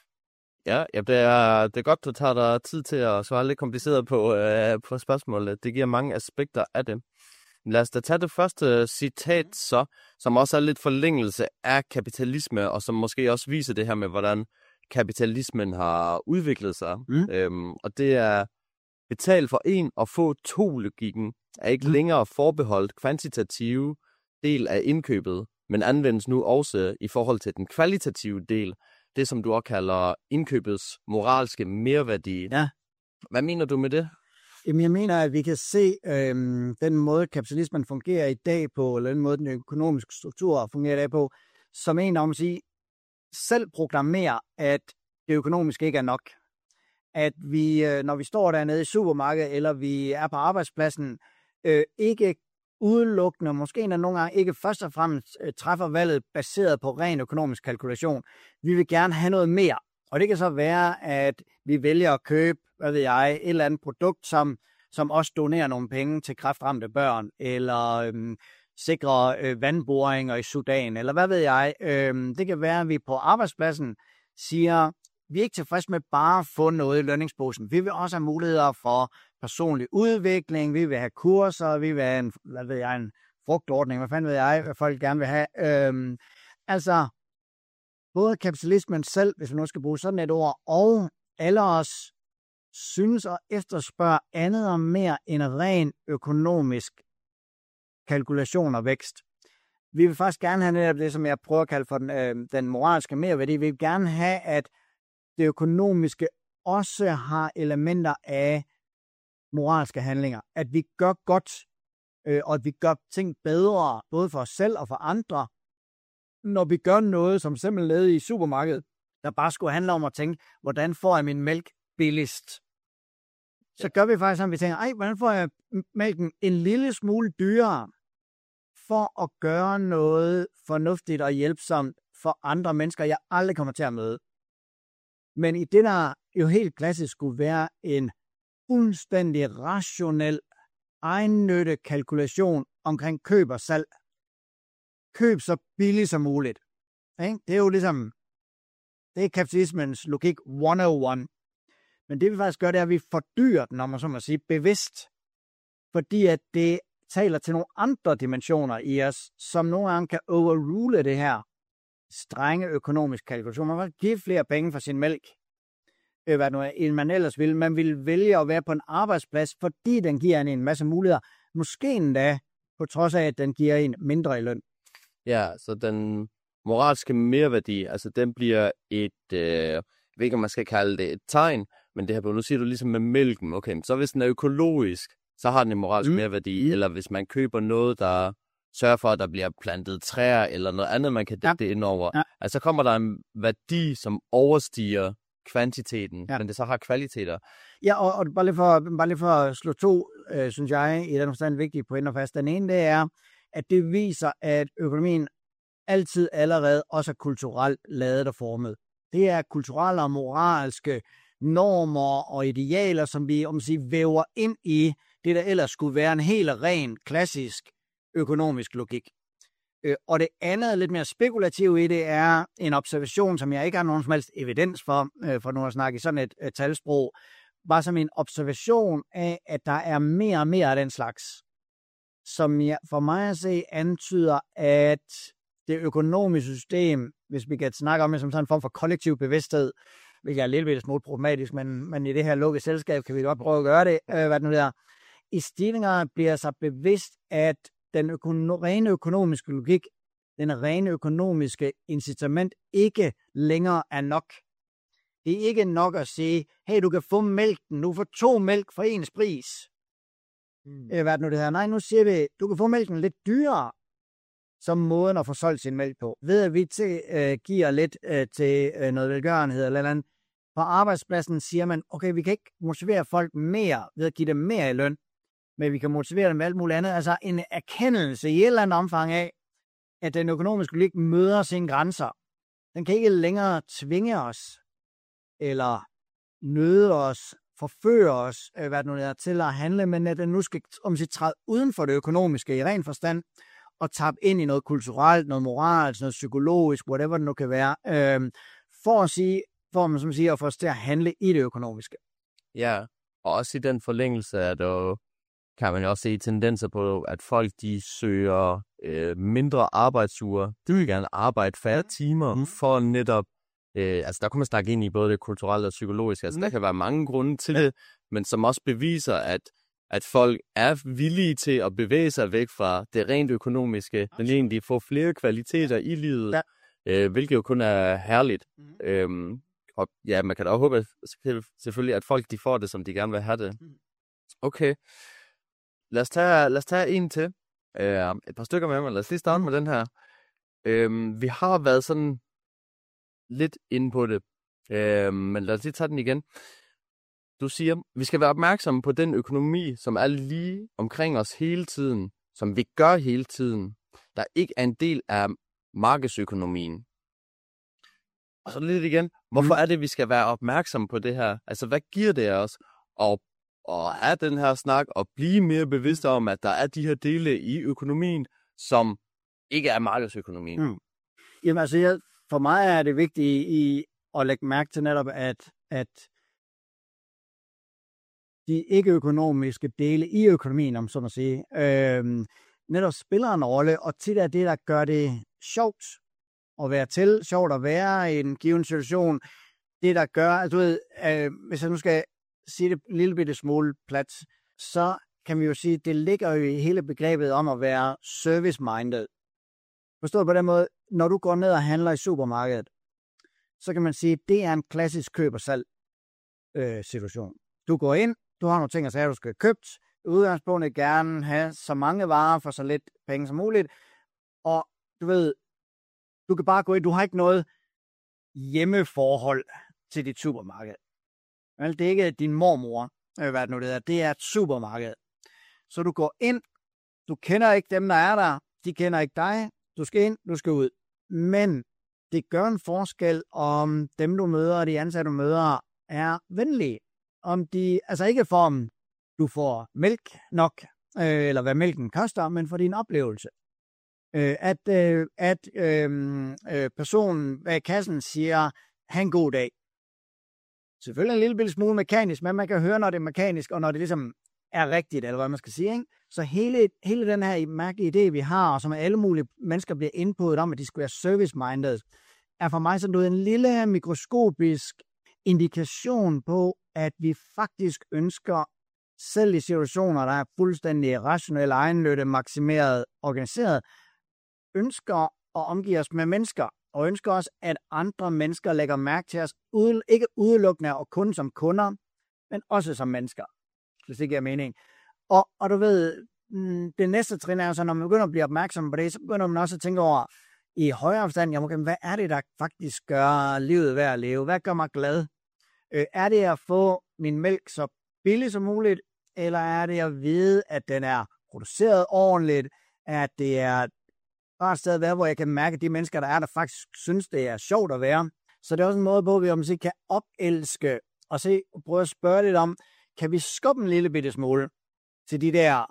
Ja, ja det, er, det er godt, du tager dig tid til at svare lidt kompliceret på, øh, på spørgsmålet. Det giver mange aspekter af det. Lad os da tage det første citat så, som også er lidt forlængelse af kapitalisme, og som måske også viser det her med, hvordan kapitalismen har udviklet sig. Mm. Øhm, og det er, betal for en og få to-logikken er ikke mm. længere forbeholdt kvantitative del af indkøbet, men anvendes nu også i forhold til den kvalitative del, det som du også kalder indkøbets moralske merværdi. Ja. Hvad mener du med det? Jamen, jeg mener, at vi kan se øhm, den måde, kapitalismen fungerer i dag på, eller den måde, den økonomiske struktur fungerer i dag på, som en om at sige, selv proklamerer, at det økonomiske ikke er nok. At vi, øh, når vi står dernede i supermarkedet, eller vi er på arbejdspladsen, øh, ikke udelukkende, måske endda nogle gange ikke først og fremmest øh, træffer valget baseret på ren økonomisk kalkulation. Vi vil gerne have noget mere. Og det kan så være, at vi vælger at købe, hvad ved jeg, et eller andet produkt, som, som også donerer nogle penge til kræftramte børn, eller øhm, sikrer øh, vandboringer i Sudan, eller hvad ved jeg. Øhm, det kan være, at vi på arbejdspladsen siger, vi er ikke tilfredse med bare at få noget i lønningsposen. Vi vil også have muligheder for personlig udvikling, vi vil have kurser, vi vil have en, hvad ved jeg, en frugtordning, hvad fanden ved jeg, hvad folk gerne vil have. Øhm, altså, både kapitalismen selv, hvis vi nu skal bruge sådan et ord, og alle os synes at efterspørge andet og mere end ren økonomisk kalkulation og vækst. Vi vil faktisk gerne have netop det, som jeg prøver at kalde for den, øh, den moralske merværdi. Vi vil gerne have, at det økonomiske også har elementer af moralske handlinger. At vi gør godt, øh, og at vi gør ting bedre, både for os selv og for andre, når vi gør noget, som simpelthen led i supermarkedet, der bare skulle handle om at tænke, hvordan får jeg min mælk billigst? Så gør vi faktisk sådan, at vi tænker, ej, hvordan får jeg mælken en lille smule dyrere, for at gøre noget fornuftigt og hjælpsomt for andre mennesker, jeg aldrig kommer til at møde. Men i det, der jo helt klassisk skulle være en fuldstændig rationel, egennytte kalkulation omkring køb og salg. Køb så billigt som muligt. Det er jo ligesom, det er kapitalismens logik et nul et. Men det vi faktisk gør, det er, at vi fordyrer den, om man så må sige, bevidst. Fordi at det taler til nogle andre dimensioner i os, som nogle gange kan overrule det her strenge økonomisk kalkulation. Man kan give flere penge for sin mælk, hvad nu man ellers vil. Man vil vælge at være på en arbejdsplads, fordi den giver en en masse muligheder. Måske endda, på trods af, at den giver en mindre i løn. Ja, så den moralske merværdi, altså den bliver et, øh, jeg ved ikke, om man skal kalde det et tegn, men det her, nu siger du ligesom med mælken, okay, så hvis den er økologisk, så har den en moralsk mm. merværdi, mm. eller hvis man køber noget, der sørger for, at der bliver plantet træer, eller noget andet, man kan dække ja. det ind over, ja. altså så kommer der en værdi, som overstiger kvantiteten, ja. men det så har kvaliteter. Ja, og, og bare, lige for, bare lige for at slå to, øh, synes jeg, i den forstand vigtige pointer fast. Den ene, det er, at det viser, at økonomien altid allerede også er kulturelt ladet og formet. Det er kulturelle og moralske normer og idealer, som vi om at sige, væver ind i det, der ellers skulle være en helt ren, klassisk økonomisk logik. Og det andet, lidt mere spekulativt i det, er en observation, som jeg ikke har nogen som helst evidens for, for nu at snakke i sådan et, et talsprog, bare som en observation af, at der er mere og mere af den slags. som jeg, for mig at se antyder, at det økonomiske system, hvis vi kan snakke om det som sådan en form for kollektiv bevidsthed, hvilket er lidt, lidt smule problematisk, men, men i det her lukkede selskab kan vi godt prøve at gøre det, øh, hvad det nu der. I stigninger bliver sig bevidst, at den økono- rene økonomiske logik, den rene økonomiske incitament ikke længere er nok. Det er ikke nok at sige, hey, du kan få mælken, du får to mælk for ens pris. Mm. Øh, hvad er det nu det her? Nej, nu siger vi, du kan få mælken lidt dyrere, som måden at få solgt sin mælk på. Ved at vi til, øh, giver lidt øh, til øh, noget velgørenhed eller eller andet. På arbejdspladsen siger man, okay, vi kan ikke motivere folk mere ved at give dem mere i løn, men vi kan motivere dem med alt muligt andet. Altså en erkendelse i et eller andet omfang af, at den økonomiske logik møder sine grænser. Den kan ikke længere tvinge os, eller nøde os, forføre os, øh, hvad det nu er, til at handle, men at den nu skal om sig træde uden for det økonomiske i ren forstand, og tabe ind i noget kulturelt, noget moralsk, noget psykologisk, whatever det nu kan være, øh, for at sige, for man som siger, at få os til at handle i det økonomiske. Ja, og også i den forlængelse, at der kan man jo også se tendenser på, at folk de søger øh, mindre arbejdsuger. De vil gerne arbejde færre timer mm. for netop, øh, altså der kan man snakke ind i både det kulturelle og psykologiske, altså mm. der kan være mange grunde til det, men som også beviser, at at folk er villige til at bevæge sig væk fra det rent økonomiske, men egentlig få flere kvaliteter i livet, ja. øh, hvilket jo kun er herligt. Mm. Øhm, og ja, man kan da også håbe selvfølgelig, at folk de får det, som de gerne vil have det. Okay. Lad os tage, lad os tage en til. Øh, et par stykker med mig. Lad os lige starte med den her. Øh, vi har været sådan lidt inde på det, øh, men lad os lige tage den igen. Du siger, vi skal være opmærksomme på den økonomi, som er lige omkring os hele tiden, som vi gør hele tiden, der ikke er en del af markedsøkonomien. Og så lidt igen, hvorfor er det, vi skal være opmærksomme på det her? Altså, hvad giver det os at, at have den her snak og blive mere bevidste om, at der er de her dele i økonomien, som ikke er markedsøkonomien? Mm. Jamen altså, jeg, for mig er det vigtigt i at lægge mærke til netop, at, at de ikke-økonomiske dele i økonomien, om så at sige, øh, netop spiller en rolle, og tit er det, der gør det sjovt at være til, sjovt at være i en given situation, det, der gør, altså du ved, øh, hvis jeg nu skal sige det en lille bitte smule plat, så kan vi jo sige, det ligger jo i hele begrebet om at være service-minded. Forstået på den måde, når du går ned og handler i supermarkedet, så kan man sige, det er en klassisk køb- og salg-situation. Du går ind, du har nogle ting at sige, du skal have købt. Udgangspunktet gerne have så mange varer for så lidt penge som muligt. Og du ved, du kan bare gå ind, du har ikke noget hjemmeforhold til dit supermarked. Det er ikke din mormor, hvad det nu det er. Det er et supermarked. Så du går ind, du kender ikke dem, der er der. De kender ikke dig. Du skal ind, du skal ud. Men det gør en forskel, om dem, du møder, og de ansatte, du møder, er venlige. Om de, altså ikke for, om du får mælk nok, øh, eller hvad mælken koster, men for din oplevelse. Øh, at øh, at øh, øh, personen bag kassen siger, ha' en god dag. Selvfølgelig en lille bitte smule mekanisk, men man kan høre, når det er mekanisk, og når det ligesom er rigtigt, eller hvad man skal sige. Ikke? Så hele, hele den her mærkelige idé, vi har, og som alle mulige mennesker bliver indpået om, at de skal være service-minded, er for mig sådan noget en lille mikroskopisk indikation på, at vi faktisk ønsker, selv i situationer, der er fuldstændig rationelle, egenløtte, maksimeret, organiseret, ønsker at omgive os med mennesker, og ønsker også, at andre mennesker lægger mærke til os, uden, ikke udelukkende og kun som kunder, men også som mennesker, hvis det giver mening. Og, og du ved, det næste trin er jo så, når man begynder at blive opmærksom på det, så begynder man også at tænke over, i højere forstand, jamen, okay, hvad er det, der faktisk gør livet værd at leve? Hvad gør mig glad? Øh, er det at få min mælk så billig som muligt, eller er det at vide, at den er produceret ordentligt, at det er bare et sted at være, hvor jeg kan mærke, at de mennesker, der er der, faktisk synes, det er sjovt at være. Så det er også en måde på, at vi om sig kan opelske og se, og prøve at spørge lidt om, kan vi skubbe en lille bitte smule til de der,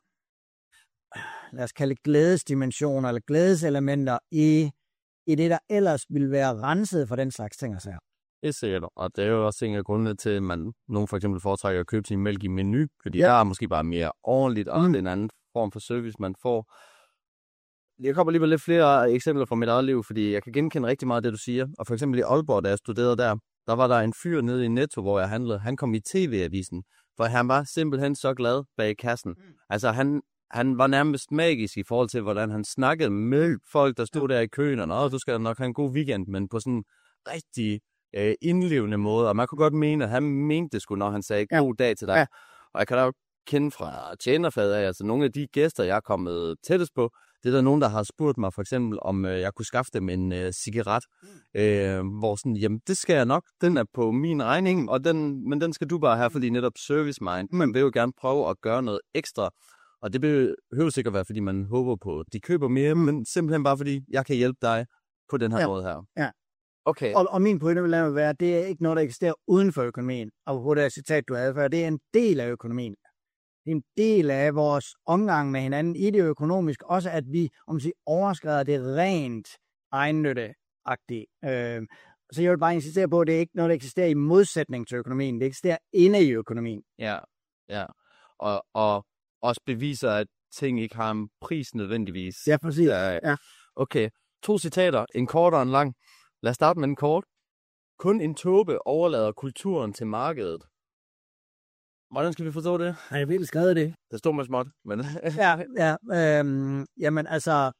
lad os kalde glædesdimensioner eller glædeselementer i, i det, der ellers ville være renset for den slags ting og sager. Det er sikkert, og det er jo også en af grundene til, at man nogen for eksempel foretrækker at købe sin mælk i Meny, fordi ja. der er måske bare mere ordentligt, og mm. en anden form for service, man får. Jeg kommer lige med lidt flere eksempler fra mit eget liv, fordi jeg kan genkende rigtig meget af det, du siger. Og for eksempel i Aalborg, da jeg studerede der, der var der en fyr nede i Netto, hvor jeg handlede. Han kom i T V-avisen, for han var simpelthen så glad bag kassen. Mm. Altså, han, han var nærmest magisk i forhold til, hvordan han snakkede med folk, der stod der i køen, og Nå, du skal nok have en god weekend, men på sådan en rigtig øh, indlevende måde. Og man kunne godt mene, at han mente det sgu, når han sagde god dag til dig. Ja. Og jeg kan da jo kende fra tjenerfaget af, altså nogle af de gæster, jeg er kommet tættest på, det er der nogen, der har spurgt mig for eksempel, om øh, jeg kunne skaffe dem en øh, cigaret, mm. øh, hvor sådan, jamen det skal jeg nok, den er på min regning, og den, men den skal du bare have, fordi netop service mind. Man vil jo gerne prøve at gøre noget ekstra, og det behøver sikkert være, fordi man håber på, at de køber mere, men simpelthen bare fordi, jeg kan hjælpe dig på den her ja. måde her. Ja. Okay. Og, og min pointe vil være, at det er ikke noget, der eksisterer uden for økonomien, og hvor det er citat, du havde før, det er en del af økonomien. Det er en del af vores omgang med hinanden i det økonomiske, også at vi, om man siger, overskrider det rent egennytteagtigt. Øh, så jeg vil bare insistere på, at det er ikke noget, der eksisterer i modsætning til økonomien. Det eksisterer inde i økonomien. Ja, ja. Og, og også beviser, at ting ikke har en pris nødvendigvis. Ja, præcis. Ja. Okay, to citater, en kort og en lang. Lad os starte med en kort. Kun en tåbe overlader kulturen til markedet. Hvordan skal vi forstå det? Har jeg virkelig skrevet det? Det står med småt, men... ja, ja. Øhm, jamen, altså...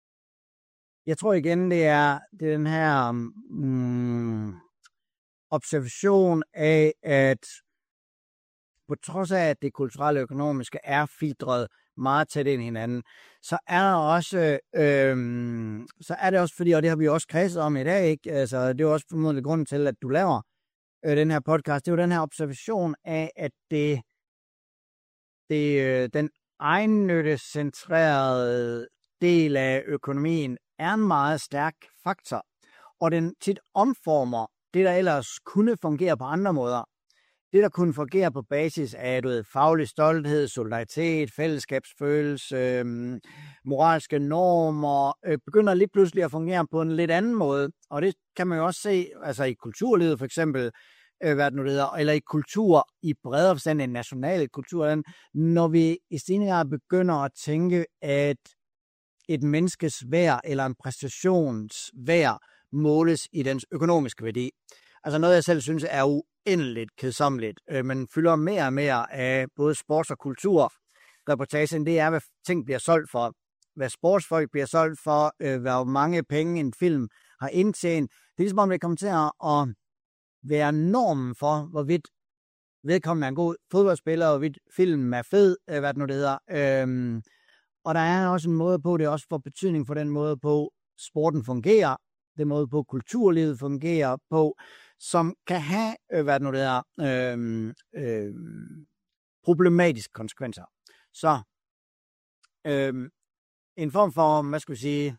Jeg tror igen, det er, det er den her mm, observation af, at på trods af, at det kulturelle og økonomiske er filtret meget tæt ind i hinanden, så er der også, øhm, så er det også fordi, og det har vi også kredset om i dag, ikke? Altså, det er også formodentlig grunden til, at du laver øh, den her podcast. Det er jo den her observation af, at det, det øh, den egennyttecentrerede del af økonomien er en meget stærk faktor, og den tit omformer det, der ellers kunne fungere på andre måder. Det, der kunne fungere på basis af du ved, faglig stolthed, solidaritet, fællesskabsfølelse, øh, moralske normer, øh, begynder lige pludselig at fungere på en lidt anden måde. Og det kan man jo også se altså i kulturlivet for eksempel, øh, hvad det nu hedder, eller i kultur i bredere forstand end nationale kultur, når vi i stigende grad begynder at tænke, at et menneskes værd eller en præstations værd måles i dens økonomiske værdi. Altså noget, jeg selv synes er uendeligt kedsommeligt, øh, men fylder mere og mere af både sports- og kulturreportagen, det er, hvad ting bliver solgt for. Hvad sportsfolk bliver solgt for, øh, hvor mange penge en film har indtjent. Det er ligesom om, det kommer til at være normen for, hvorvidt vedkommende er en god fodboldspiller, og hvorvidt filmen er fed, øh, hvad det nu det hedder. Øh, og der er også en måde på, det også får betydning for den måde på, sporten fungerer, den måde på, kulturlivet fungerer på, som kan have, øh, hvad det nu det er, øh, øh, problematiske konsekvenser. Så øh, en form for, hvad skal vi sige,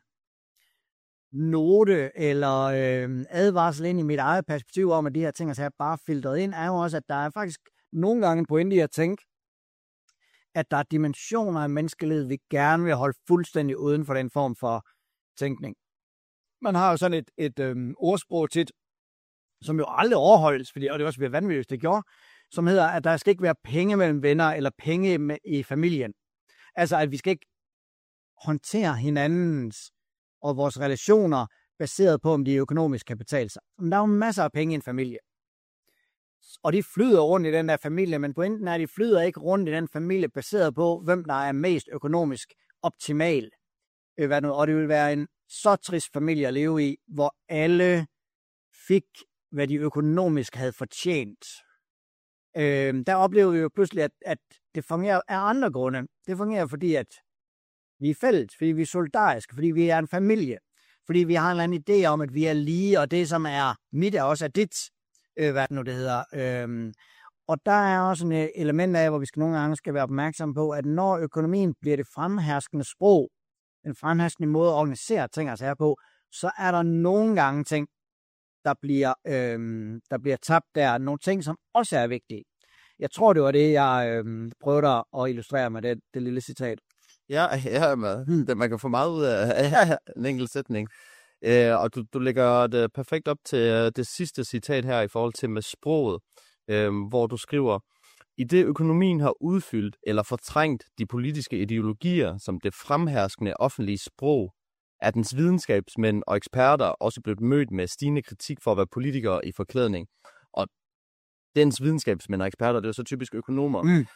note eller øh, advarsel ind i mit eget perspektiv om, at de her ting er bare filtreret ind, er jo også, at der er faktisk nogle gange en pointe i at tænke, at der er dimensioner af menneskelivet, vi gerne vil holde fuldstændig uden for den form for tænkning. Man har jo sådan et, et øhm, ordsprog tit, som jo aldrig overholdes, fordi, og det også bliver vanvittigt, det gjorde, som hedder, at der skal ikke være penge mellem venner, eller penge med, i familien. Altså, at vi skal ikke håndtere hinandens og vores relationer, baseret på, om de økonomisk kan betale sig. Men der er jo masser af penge i en familie. Og de flyder rundt i den der familie, men pointen er, at de flyder ikke rundt i den familie, baseret på, hvem der er mest økonomisk optimal. Og det vil være en så trist familie at leve i, hvor alle fik, hvad de økonomisk havde fortjent. Øh, der oplever vi jo pludselig, at, at det fungerer af andre grunde. Det fungerer, fordi at vi er fælles, fordi vi er solidariske, fordi vi er en familie, fordi vi har en eller anden idé om, at vi er lige, og det, som er mit, er også er dit, øh, hvad det nu det hedder. Øh, og der er også et element af, hvor vi skal nogle gange skal være opmærksomme på, at når økonomien bliver det fremherskende sprog, en fremherskende måde at organisere ting altså her på, så er der nogle gange ting, der bliver, øhm, der bliver tabt der. Nogle ting, som også er vigtige. Jeg tror, det var det, jeg øhm, prøvede at illustrere med det, det lille citat. Ja, jeg er med. Hmm. Man kan få meget ud af en enkelt sætning. Øh, og du, du lægger det perfekt op til det sidste citat her i forhold til med sproget, øh, hvor du skriver, I det økonomien har udfyldt eller fortrængt de politiske ideologier som det fremherskende offentlige sprog, er dens videnskabsmænd og eksperter også blevet mødt med stigende kritik for at være politikere i forklædning. Og dens videnskabsmænd og eksperter, det er så typisk økonomer. Mm.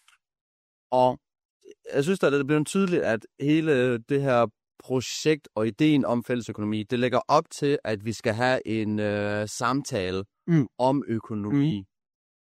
Og jeg synes, at det er blevet tydeligt, at hele det her projekt og ideen om fællesøkonomi, det lægger op til, at vi skal have en øh, samtale mm. om økonomi. Mm.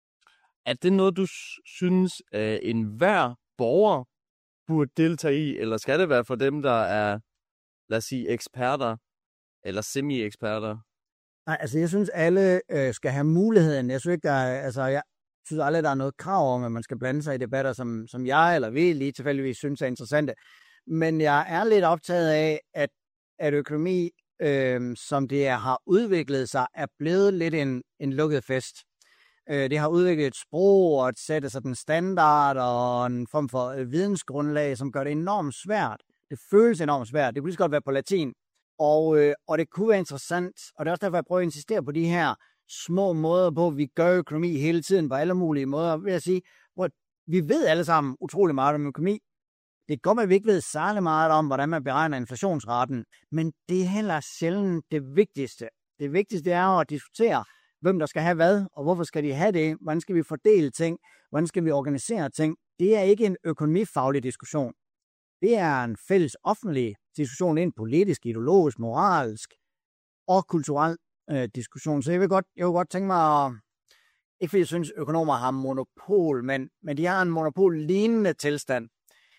Er det noget, du synes, at enhver borger burde deltage i, eller skal det være for dem, der er, lad os sige, eksperter eller semi-eksperter? Nej, altså jeg synes, alle øh, skal have muligheden. Jeg synes ikke, der er, altså jeg synes aldrig, der er noget krav om, at man skal blande sig i debatter, som, som jeg eller vi lige tilfældigvis synes er interessante. Men jeg er lidt optaget af, at, at økonomi, øh, som det er, har udviklet sig, er blevet lidt en, en lukket fest. Øh, det har udviklet et sprog og et sæt af sådan standard og en form for vidensgrundlag, som gør det enormt svært. Det føles enormt svært. Det kunne lige så godt være på latin. Og, øh, og det kunne være interessant, og det er også derfor, jeg prøver at insistere på de her små måder på, at vi gør økonomi hele tiden på alle mulige måder, vil jeg sige, hvor vi ved alle sammen utrolig meget om økonomi. Det er godt, at vi ikke ved særlig meget om, hvordan man beregner inflationsraten, men det er heller sjældent det vigtigste. Det vigtigste er jo at diskutere, hvem der skal have hvad, og hvorfor skal de have det, hvordan skal vi fordele ting, hvordan skal vi organisere ting. Det er ikke en økonomifaglig diskussion. Det er en fælles offentlig diskussion, en politisk, ideologisk, moralsk og kulturel øh, diskussion. Så jeg vil godt, jeg vil godt tænke mig, at, ikke fordi jeg synes, økonomer har monopol, men, men de har en monopol-lignende tilstand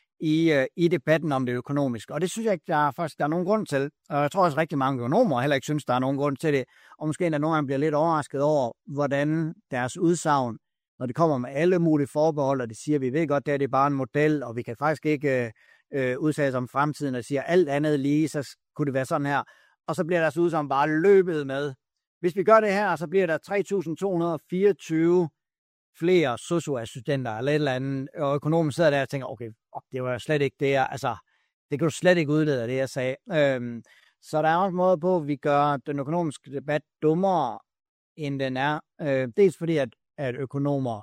i, øh, i debatten om det økonomiske. Og det synes jeg ikke, der er, faktisk, der er nogen grund til. Og jeg tror også rigtig mange økonomer heller ikke synes, der er nogen grund til det. Og måske endda nogen bliver lidt overrasket over, hvordan deres udsagn, når det kommer med alle mulige forbehold, og det siger, vi ved godt, det er, det er bare en model, og vi kan faktisk ikke øh, øh, udtale sig om fremtiden, og siger alt andet lige, så kunne det være sådan her. Og så bliver deres udsagn bare løbet med. Hvis vi gør det her, så bliver der tre tusind to hundrede og fireogtyve flere socioassistenter eller et eller andet, og økonomen sidder der og tænker, okay, det var slet ikke det, jeg, altså, det kan du slet ikke udlede af det, jeg sagde. Øhm, så der er også en måde på, at vi gør den økonomiske debat dummere, end den er. Øh, dels fordi, at, at økonomer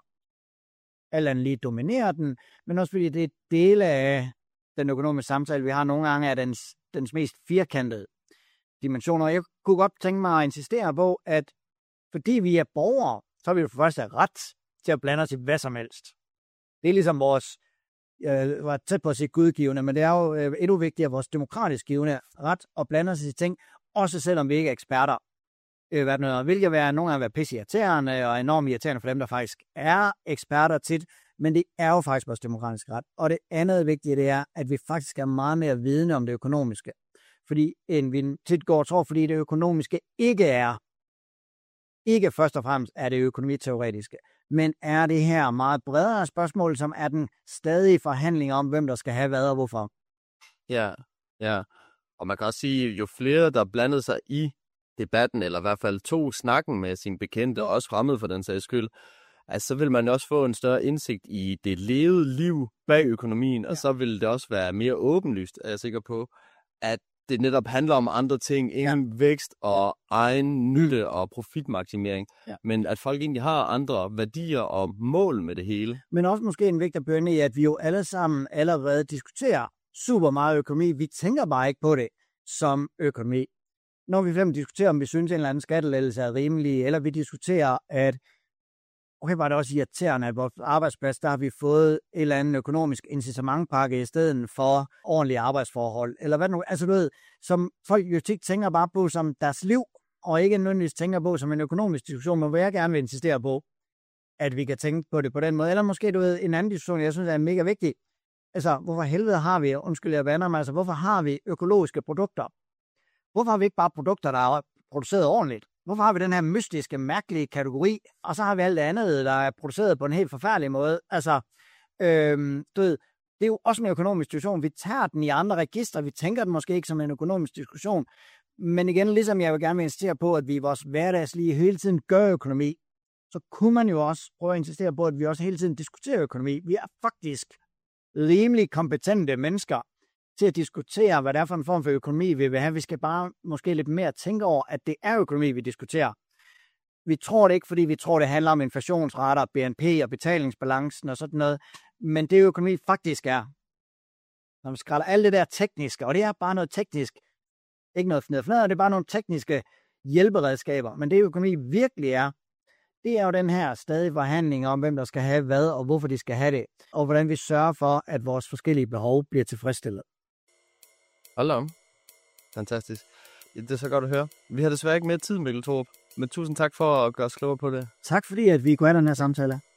alt andet lige dominerer den, men også fordi det er dele af den økonomiske samtale, vi har nogle gange, er dens, dens mest firkantede dimensioner. Jeg kunne godt tænke mig at insistere på, at fordi vi er borgere, så har vi jo for første ret til at blande os i hvad som helst. Det er ligesom vores, jeg var tæt på at sige gudgivende, men det er jo endnu vigtigere vores demokratisk givende ret at blande os i ting, også selvom vi ikke er eksperter. Det vil jo være nogle gange være pisse irriterende og enormt irriterende for dem, der faktisk er eksperter tit, men det er jo faktisk vores demokratiske ret. Og det andet vigtige, det er, at vi faktisk er meget mere vidne om det økonomiske. Fordi end vi tit går og tror, fordi det økonomiske ikke er, ikke først og fremmest er det økonomiteoretiske, men er det her meget bredere spørgsmål, som er den stadige forhandling om, hvem der skal have hvad og hvorfor. Ja, ja. Og man kan også sige, jo flere, der blandede sig i debatten, eller i hvert fald tog snakken med sine bekendte, og også fremmede for den sags skyld, altså, så vil man også få en større indsigt i det levede liv bag økonomien, og ja. Så vil det også være mere åbenlyst, er jeg sikker på, at det netop handler om andre ting, ingen ja. vækst og egen nytte og profitmaksimering, ja. men at folk egentlig har andre værdier og mål med det hele. Men også måske en vigtig pointe i, at vi jo alle sammen allerede diskuterer super meget økonomi. Vi tænker bare ikke på det som økonomi. Når vi for eksempel diskuterer, om vi synes, en eller anden skattelettelse er rimelig, eller vi diskuterer, at okay, var det også irriterende, at vores arbejdsplads, der har vi fået en eller anden økonomisk incitamentpakke i stedet for ordentlige arbejdsforhold, eller hvad nu, altså du ved, som folk jo tit tænker bare på som deres liv, og ikke nødvendigvis tænker på som en økonomisk diskussion, men hvor jeg gerne vil insistere på, at vi kan tænke på det på den måde, eller måske du ved, en anden diskussion, jeg synes er mega vigtig, altså hvorfor helvede har vi, undskyld jeg vander mig, altså hvorfor har vi økologiske produkter? Hvorfor har vi ikke bare produkter, der er produceret ordentligt? Hvorfor har vi den her mystiske, mærkelige kategori, og så har vi alt det andet, der er produceret på en helt forfærdelig måde? Altså, øhm, du ved, det er jo også en økonomisk diskussion. Vi tager den i andre registre, vi tænker den måske ikke som en økonomisk diskussion. Men igen, ligesom jeg vil gerne vil insistere på, at vi i vores hverdagslige hele tiden gør økonomi, så kunne man jo også prøve at insistere på, at vi også hele tiden diskuterer økonomi. Vi er faktisk rimelig kompetente mennesker til at diskutere, hvad det er for en form for økonomi, vi vil have. Vi skal bare måske lidt mere tænke over, at det er økonomi, vi diskuterer. Vi tror det ikke, fordi vi tror, det handler om inflationsrater, B N P og betalingsbalancen og sådan noget. Men det økonomi faktisk er, når man skræller alt det der tekniske, og det er bare noget teknisk, ikke noget fned fned, det er bare nogle tekniske hjælperedskaber. Men det økonomi virkelig er, det er jo den her stadige forhandling om, hvem der skal have hvad, og hvorfor de skal have det, og hvordan vi sørger for, at vores forskellige behov bliver tilfredsstillet. Hold om. Fantastisk. Ja, det er så godt at høre. Vi har desværre ikke mere tid, Mikkel Thorup, men tusind tak for at gøre os klogere på det. Tak fordi, at vi kunne have den her samtale.